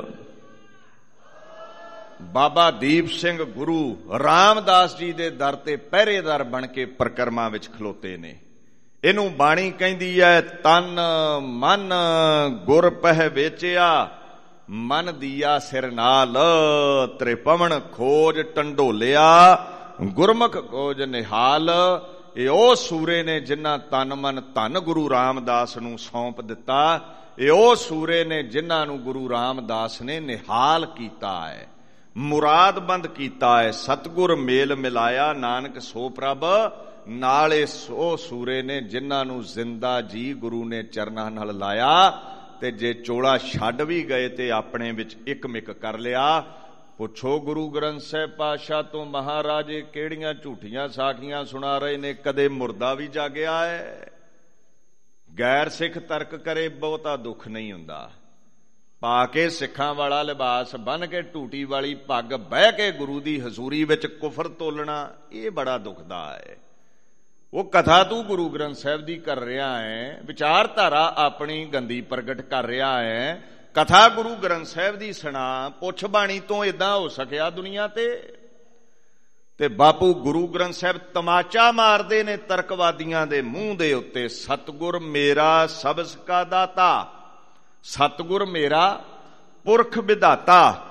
ਬਾਬਾ ਦੀਪ ਸਿੰਘ ਗੁਰੂ ਰਾਮਦਾਸ ਜੀ ਦੇ ਦਰ ਤੇ ਪਹਿਰੇਦਾਰ ਬਣ ਕੇ ਪਰਿਕਰਮਾ ਵਿੱਚ ਖਲੋਤੇ ਨੇ। ਇਹਨੂੰ ਬਾਣੀ ਕਹਿੰਦੀ ਹੈ, ਤਨ ਮਨ ਗੁਰ ਪਹਿ ਵੇਚਿਆ, ਮਨ ਦੀਆ ਸਿਰ ਨਾਲ, ਤ੍ਰਿਪਵਨ ਖੋਜ ਟੰਡੋਲਿਆ, ਗੁਰਮੁਖ ਖੋਜ ਨਿਹਾਲ। ਇਹ ਉਹ ਸੂਰੇ ਨੇ ਜਿਨ੍ਹਾਂ ਤਨ ਮਨ ਧੰਨ ਗੁਰੂ ਰਾਮਦਾਸ ਨੂੰ ਸੌਂਪ ਦਿੱਤਾ। ਇਹ ਉਹ ਸੂਰੇ ਨੇ ਜਿਨ੍ਹਾਂ ਨੂੰ ਗੁਰੂ ਰਾਮਦਾਸ ਨੇ ਨਿਹਾਲ ਕੀਤਾ ਹੈ, ਮੁਰਾਦਬੰਦ ਕੀਤਾ ਹੈ। ਸਤਿਗੁਰ ਮੇਲ ਮਿਲਾਇਆ ਨਾਨਕ ਸੋ ਪ੍ਰਭ ਨਾਲ। ਇਹ ਉਹ ਸੂਰੇ ਨੇ ਜਿਨ੍ਹਾਂ ਨੂੰ ਜ਼ਿੰਦਾ ਜੀ ਗੁਰੂ ਨੇ ਚਰਨਾਂ ਨਾਲ ਲਾਇਆ, ਤੇ ਜੇ ਚੋਲਾ ਛੱਡ ਵੀ ਗਏ ਤੇ ਆਪਣੇ ਵਿੱਚ ਇੱਕ ਮਿਕ ਕਰ ਲਿਆ। ਪੁੱਛੋ ਗੁਰੂ ਗ੍ਰੰਥ ਸਾਹਿਬ ਪਾਤਸ਼ਾਹ ਤੋਂ, ਮਹਾਰਾਜੇ ਕਿਹੜੀਆਂ ਝੂਠੀਆਂ ਸਾਖੀਆਂ ਸੁਣਾ ਰਹੇ ਨੇ, ਕਦੇ ਮੁਰਦਾ ਵੀ ਜਾਗਿਆ ਹੈ। ਗੈਰ ਸਿੱਖ ਤਰਕ ਕਰੇ, ਬਹੁਤਾ ਦੁੱਖ ਨਹੀਂ ਹੁੰਦਾ। ਪਾ ਕੇ ਸਿੱਖਾਂ ਵਾਲਾ ਲਿਬਾਸ, ਬੰਨ ਕੇ ਟੂਟੀ ਵਾਲੀ ਪੱਗ, ਬਹਿ ਕੇ ਗੁਰੂ ਦੀ ਹਜ਼ੂਰੀ ਵਿੱਚ ਕੁਫਰ ਤੋਲਣਾ, ਇਹ ਬੜਾ ਦੁਖਦਾ ਹੈ। ਉਹ ਕਥਾ ਤੂੰ ਗੁਰੂ ਗ੍ਰੰਥ ਸਾਹਿਬ ਦੀ ਕਰ ਰਿਹਾ ਹੈ, ਵਿਚਾਰਧਾਰਾ ਆਪਣੀ ਗੰਦੀ ਪ੍ਰਗਟ ਕਰ ਰਿਹਾ ਹੈ। ਕਥਾ ਗੁਰੂ ਗ੍ਰੰਥ ਸਾਹਿਬ ਦੀ ਸੁਣਾ, ਪੁੱਛ ਬਾਣੀ ਤੋਂ ਏਦਾਂ ਹੋ ਸਕਿਆ ਦੁਨੀਆ ਤੇ। ਤੇ ਬਾਪੂ ਗੁਰੂ ਗ੍ਰੰਥ ਸਾਹਿਬ ਤਮਾਚਾ ਮਾਰਦੇ ਨੇ ਤਰਕਵਾਦੀਆਂ ਦੇ ਮੂੰਹ ਦੇ ਉੱਤੇ। ਸਤਿਗੁਰ ਮੇਰਾ ਸਬਸ ਕਾ ਦਾਤਾ, ਸਤਿਗੁਰ ਮੇਰਾ ਪੁਰਖ ਵਿਧਾਤਾ।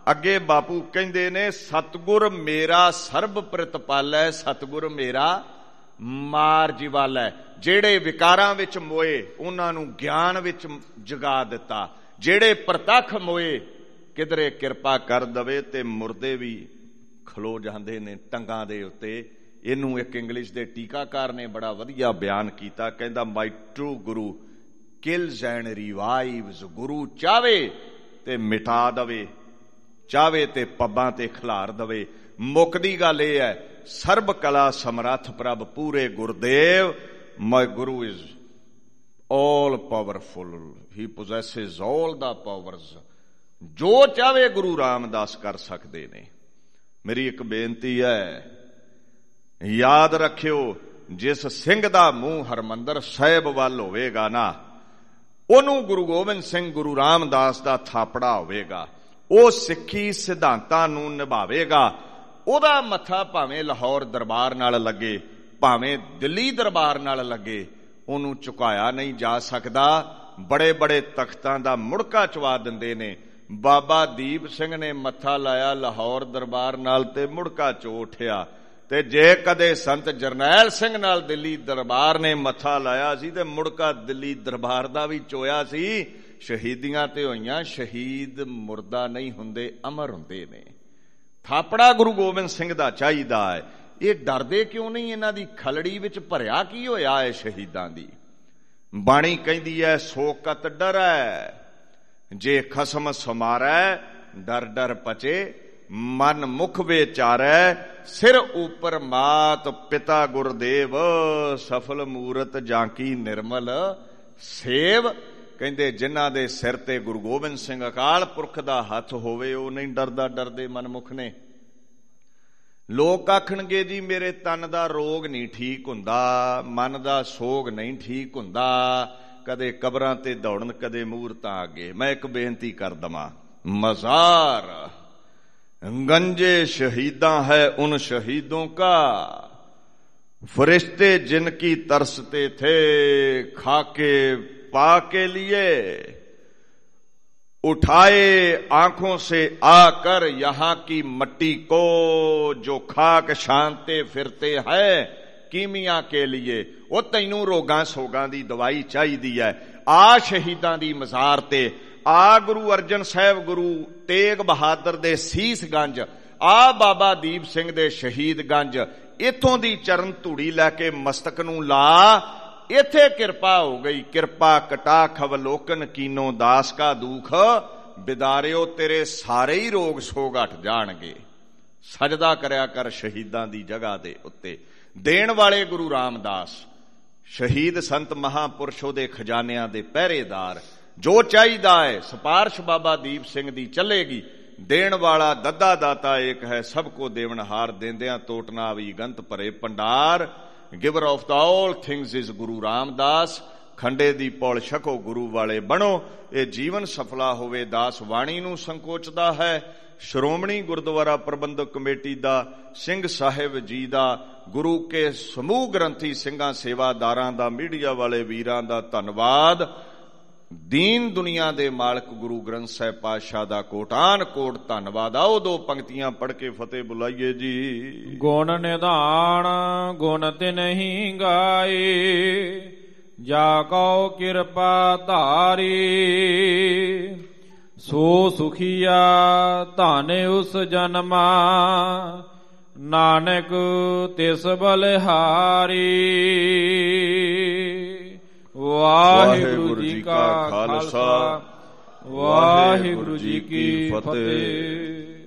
ਅੱਗੇ ਬਾਪੂ ਕਹਿੰਦੇ ਨੇ ਸਤਿਗੁਰ ਮੇਰਾ ਸਰਬ ਪ੍ਰਤਪਾਲੈ, ਸਤਿਗੁਰ ਮੇਰਾ ਮਾਰ ਜੀਵਾਲੈ। ਜਿਹੜੇ ਵਿਕਾਰਾਂ ਵਿੱਚ ਮੋਏ ਉਹਨਾਂ ਨੂੰ ਗਿਆਨ ਵਿੱਚ ਜਗਾ ਦਿੱਤਾ, ਜਿਹੜੇ ਪ੍ਰਤੱਖ ਮੋਏ ਕਿਧਰੇ ਕਿਰਪਾ ਕਰ ਦਵੇ ਤੇ ਮੁਰਦੇ ਵੀ ਖਲੋ ਜਾਂਦੇ ਨੇ ਟੰਗਾਂ ਦੇ ਉੱਤੇ। ਇਹਨੂੰ ਇੱਕ ਇੰਗਲਿਸ਼ ਦੇ ਟੀਕਾਕਾਰ ਨੇ ਬੜਾ ਵਧੀਆ ਬਿਆਨ ਕੀਤਾ, ਕਹਿੰਦਾ my true guru kills and revives. ਗੁਰੂ ਚਾਵੇ ਤੇ ਮਿਟਾ ਦਵੇ, ਚਾਵੇ ਤੇ ਪੱਬਾਂ ਤੇ ਖਿਲਾਰ ਦਵੇ। ਮੁੱਕਦੀ ਗੱਲ ਇਹ ਹੈ, ਸਰਬ ਕਲਾ ਸਮਰੱਥ ਪ੍ਰਭ ਪੂਰੇ ਗੁਰਦੇਵ। My guru is all powerful, he possesses all the powers. ਜੋ ਚਾਵੇ ਗੁਰੂ ਰਾਮਦਾਸ ਕਰ ਸਕਦੇ ਨੇ। ਮੇਰੀ ਇੱਕ ਬੇਨਤੀ ਹੈ, ਯਾਦ ਰੱਖਿਓ, ਜਿਸ ਸਿੰਘ ਦਾ ਮੂੰਹ ਹਰਮੰਦਰ ਸਾਹਿਬ ਵੱਲ ਹੋਵੇਗਾ ਨਾ, ਉਹਨੂੰ ਗੁਰੂ ਗੋਬਿੰਦ ਸਿੰਘ ਗੁਰੂ ਰਾਮਦਾਸ ਦਾ ਥਾਪੜਾ ਹੋਵੇਗਾ। ਉਹ ਸਿੱਖੀ ਸਿਧਾਂਤਾਂ ਨੂੰ ਨਿਭਾਵੇਗਾ। ਉਹਦਾ ਮੱਥਾ ਭਾਵੇਂ ਲਾਹੌਰ ਦਰਬਾਰ ਨਾਲ ਲੱਗੇ, ਭਾਵੇਂ ਦਿੱਲੀ ਦਰਬਾਰ ਨਾਲ ਲੱਗੇ, ਉਹਨੂੰ ਝੁਕਾਇਆ ਨਹੀਂ ਜਾ ਸਕਦਾ। ਬੜੇ ਬੜੇ ਤਖਤਾਂ ਦਾ ਮੁੜਕਾ ਚਵਾ ਦਿੰਦੇ ਨੇ। ਬਾਬਾ ਦੀਪ ਸਿੰਘ ਨੇ ਮੱਥਾ ਲਾਇਆ ਲਾਹੌਰ ਦਰਬਾਰ ਨਾਲ ਤੇ ਮੁੜਕਾ ਚੋ ਉੱਠਿਆ। ਤੇ ਜੇ ਕਦੇ ਸੰਤ ਜਰਨੈਲ ਸਿੰਘ ਨਾਲ ਦਿੱਲੀ ਦਰਬਾਰ ਨੇ ਮੱਥਾ ਲਾਇਆ ਸੀ ਤੇ ਮੁੜਕਾ ਦਿੱਲੀ ਦਰਬਾਰ ਦਾ ਵੀ ਚੋਇਆ ਸੀ। ਸ਼ਹੀਦੀਆਂ ਤੇ ਹੋਈਆਂ, ਸ਼ਹੀਦ ਮੁਰਦਾ ਨਹੀਂ ਹੁੰਦੇ, ਅਮਰ ਹੁੰਦੇ ਨੇ। ਥਾਪੜਾ ਗੁਰੂ ਗੋਬਿੰਦ ਸਿੰਘ ਦਾ ਚਾਹੀਦਾ ਹੈ। ਇਹ ਡਰਦੇ ਕਿਉਂ ਨਹੀਂ? ਇਹਨਾਂ ਦੀ ਖਲੜੀ ਵਿੱਚ ਭਰਿਆ ਕੀ ਹੋਇਆ ਹੈ ਸ਼ਹੀਦਾਂ ਦੀ? ਬਾਣੀ ਕਹਿੰਦੀ ਹੈ ਸੋਕਤ ਡਰੈ, ਜੇ ਖਸਮ ਸਮਾਰੈ ਡਰ ਡਰ ਪਚੇ, ਮਨ ਮੁਖ ਵਿਚਾਰੈ ਸਿਰ ਉਪਰ ਮਾਤ ਪਿਤਾ ਗੁਰਦੇਵ, ਸਫਲ ਮੂਰਤ ਜਾਂਕੀ ਨਿਰਮਲ ਸੇਵ। ਕਹਿੰਦੇ ਜਿਨ੍ਹਾਂ ਦੇ ਸਿਰ ਤੇ ਗੁਰੂ ਗੋਬਿੰਦ ਸਿੰਘ ਅਕਾਲ ਪੁਰਖ ਦਾ ਹੱਥ ਹੋਵੇ ਉਹ ਨਹੀਂ ਡਰਦਾ, ਡਰਦੇ ਮਨਮੁਖ ਨੇ। ਲੋਕ ਆਖਣਗੇ ਜੀ ਮੇਰੇ ਤਨ ਦਾ ਰੋਗ ਨਹੀਂ ਠੀਕ ਹੁੰਦਾ, ਮਨ ਦਾ ਸੋਗ ਨਹੀਂ ਠੀਕ ਹੁੰਦਾ, ਕਦੇ ਕਬਰਾਂ ਤੇ ਦੌੜਨ, ਕਦੇ ਮੂਰਤਾਂ ਅੱਗੇ। ਮੈਂ ਇੱਕ ਬੇਨਤੀ ਕਰ ਦਵਾਂ, ਮਜ਼ਾਰ गंजे शहीदा है उन शहीदों का, फरिश्ते जिनकी तरसते थे खाके पा के लिए, उठाए आंखों से आकर यहाँ की मट्टी को, जो खाक छानते फिरते हैं कीमिया के लिए। वो तैनू रोगां सोगां दी दवाई चाहिदी है, आ शहीदां दी मज़ार ते, आ गुरु अर्जन साहब गुरु तेग बहादुर दे सीसगंज, आ बाबा दीप सिंह दे शहीदगंज, इथों दी चरण धूड़ी लैके मस्तक नूं ला, इथे किरपा हो गई। किरपा कटाख अवलोकन कीनो दास का दुख, बिदारियो तेरे सारे ही रोग सोग हट जाणगे। सजदा करया कर शहीदां दी जगह दे उत्ते। देण वाले गुरु रामदास, शहीद संत महापुरुषों दे खजानियां दे पहरेदार। जो चाहिदा है सिफारिश बाबा दीप सिंह दी चलेगी। देण वाला दद्दा दाता एक है, सबको देवनहार, देंदियां टोट ना आवी गंत भरे भंडार। Giver of the all things is guru Ramdas. खंडे दी पौल छको गुरु वाले बनो। ये जीवन सफला होवे दास वाणी नूं संकोचदा है। श्रोमणी गुरुद्वारा प्रबंधक कमेटी दा, सिंह साहिब जी दा, गुरु के समूह ग्रंथी सिंघां सेवादारां दा, मीडिया वाले वीरां दा धन्नवाद। दीन दुनिया दे मालक गुरु ग्रंथ साहिब पातशाह दा कोटान कोट धन्नवाद। आओ दो पंक्तियां पढ़ के फतेह बुलाइए जी। गुण निधान गुण तिन्हि गाए, जा कौ कृपा धारी, सो सुखिया धन उस जन्मा, नानक तिस बलिहारी। वाहिगुरु जी का खालसा, वाहिगुरु जी की फतेह।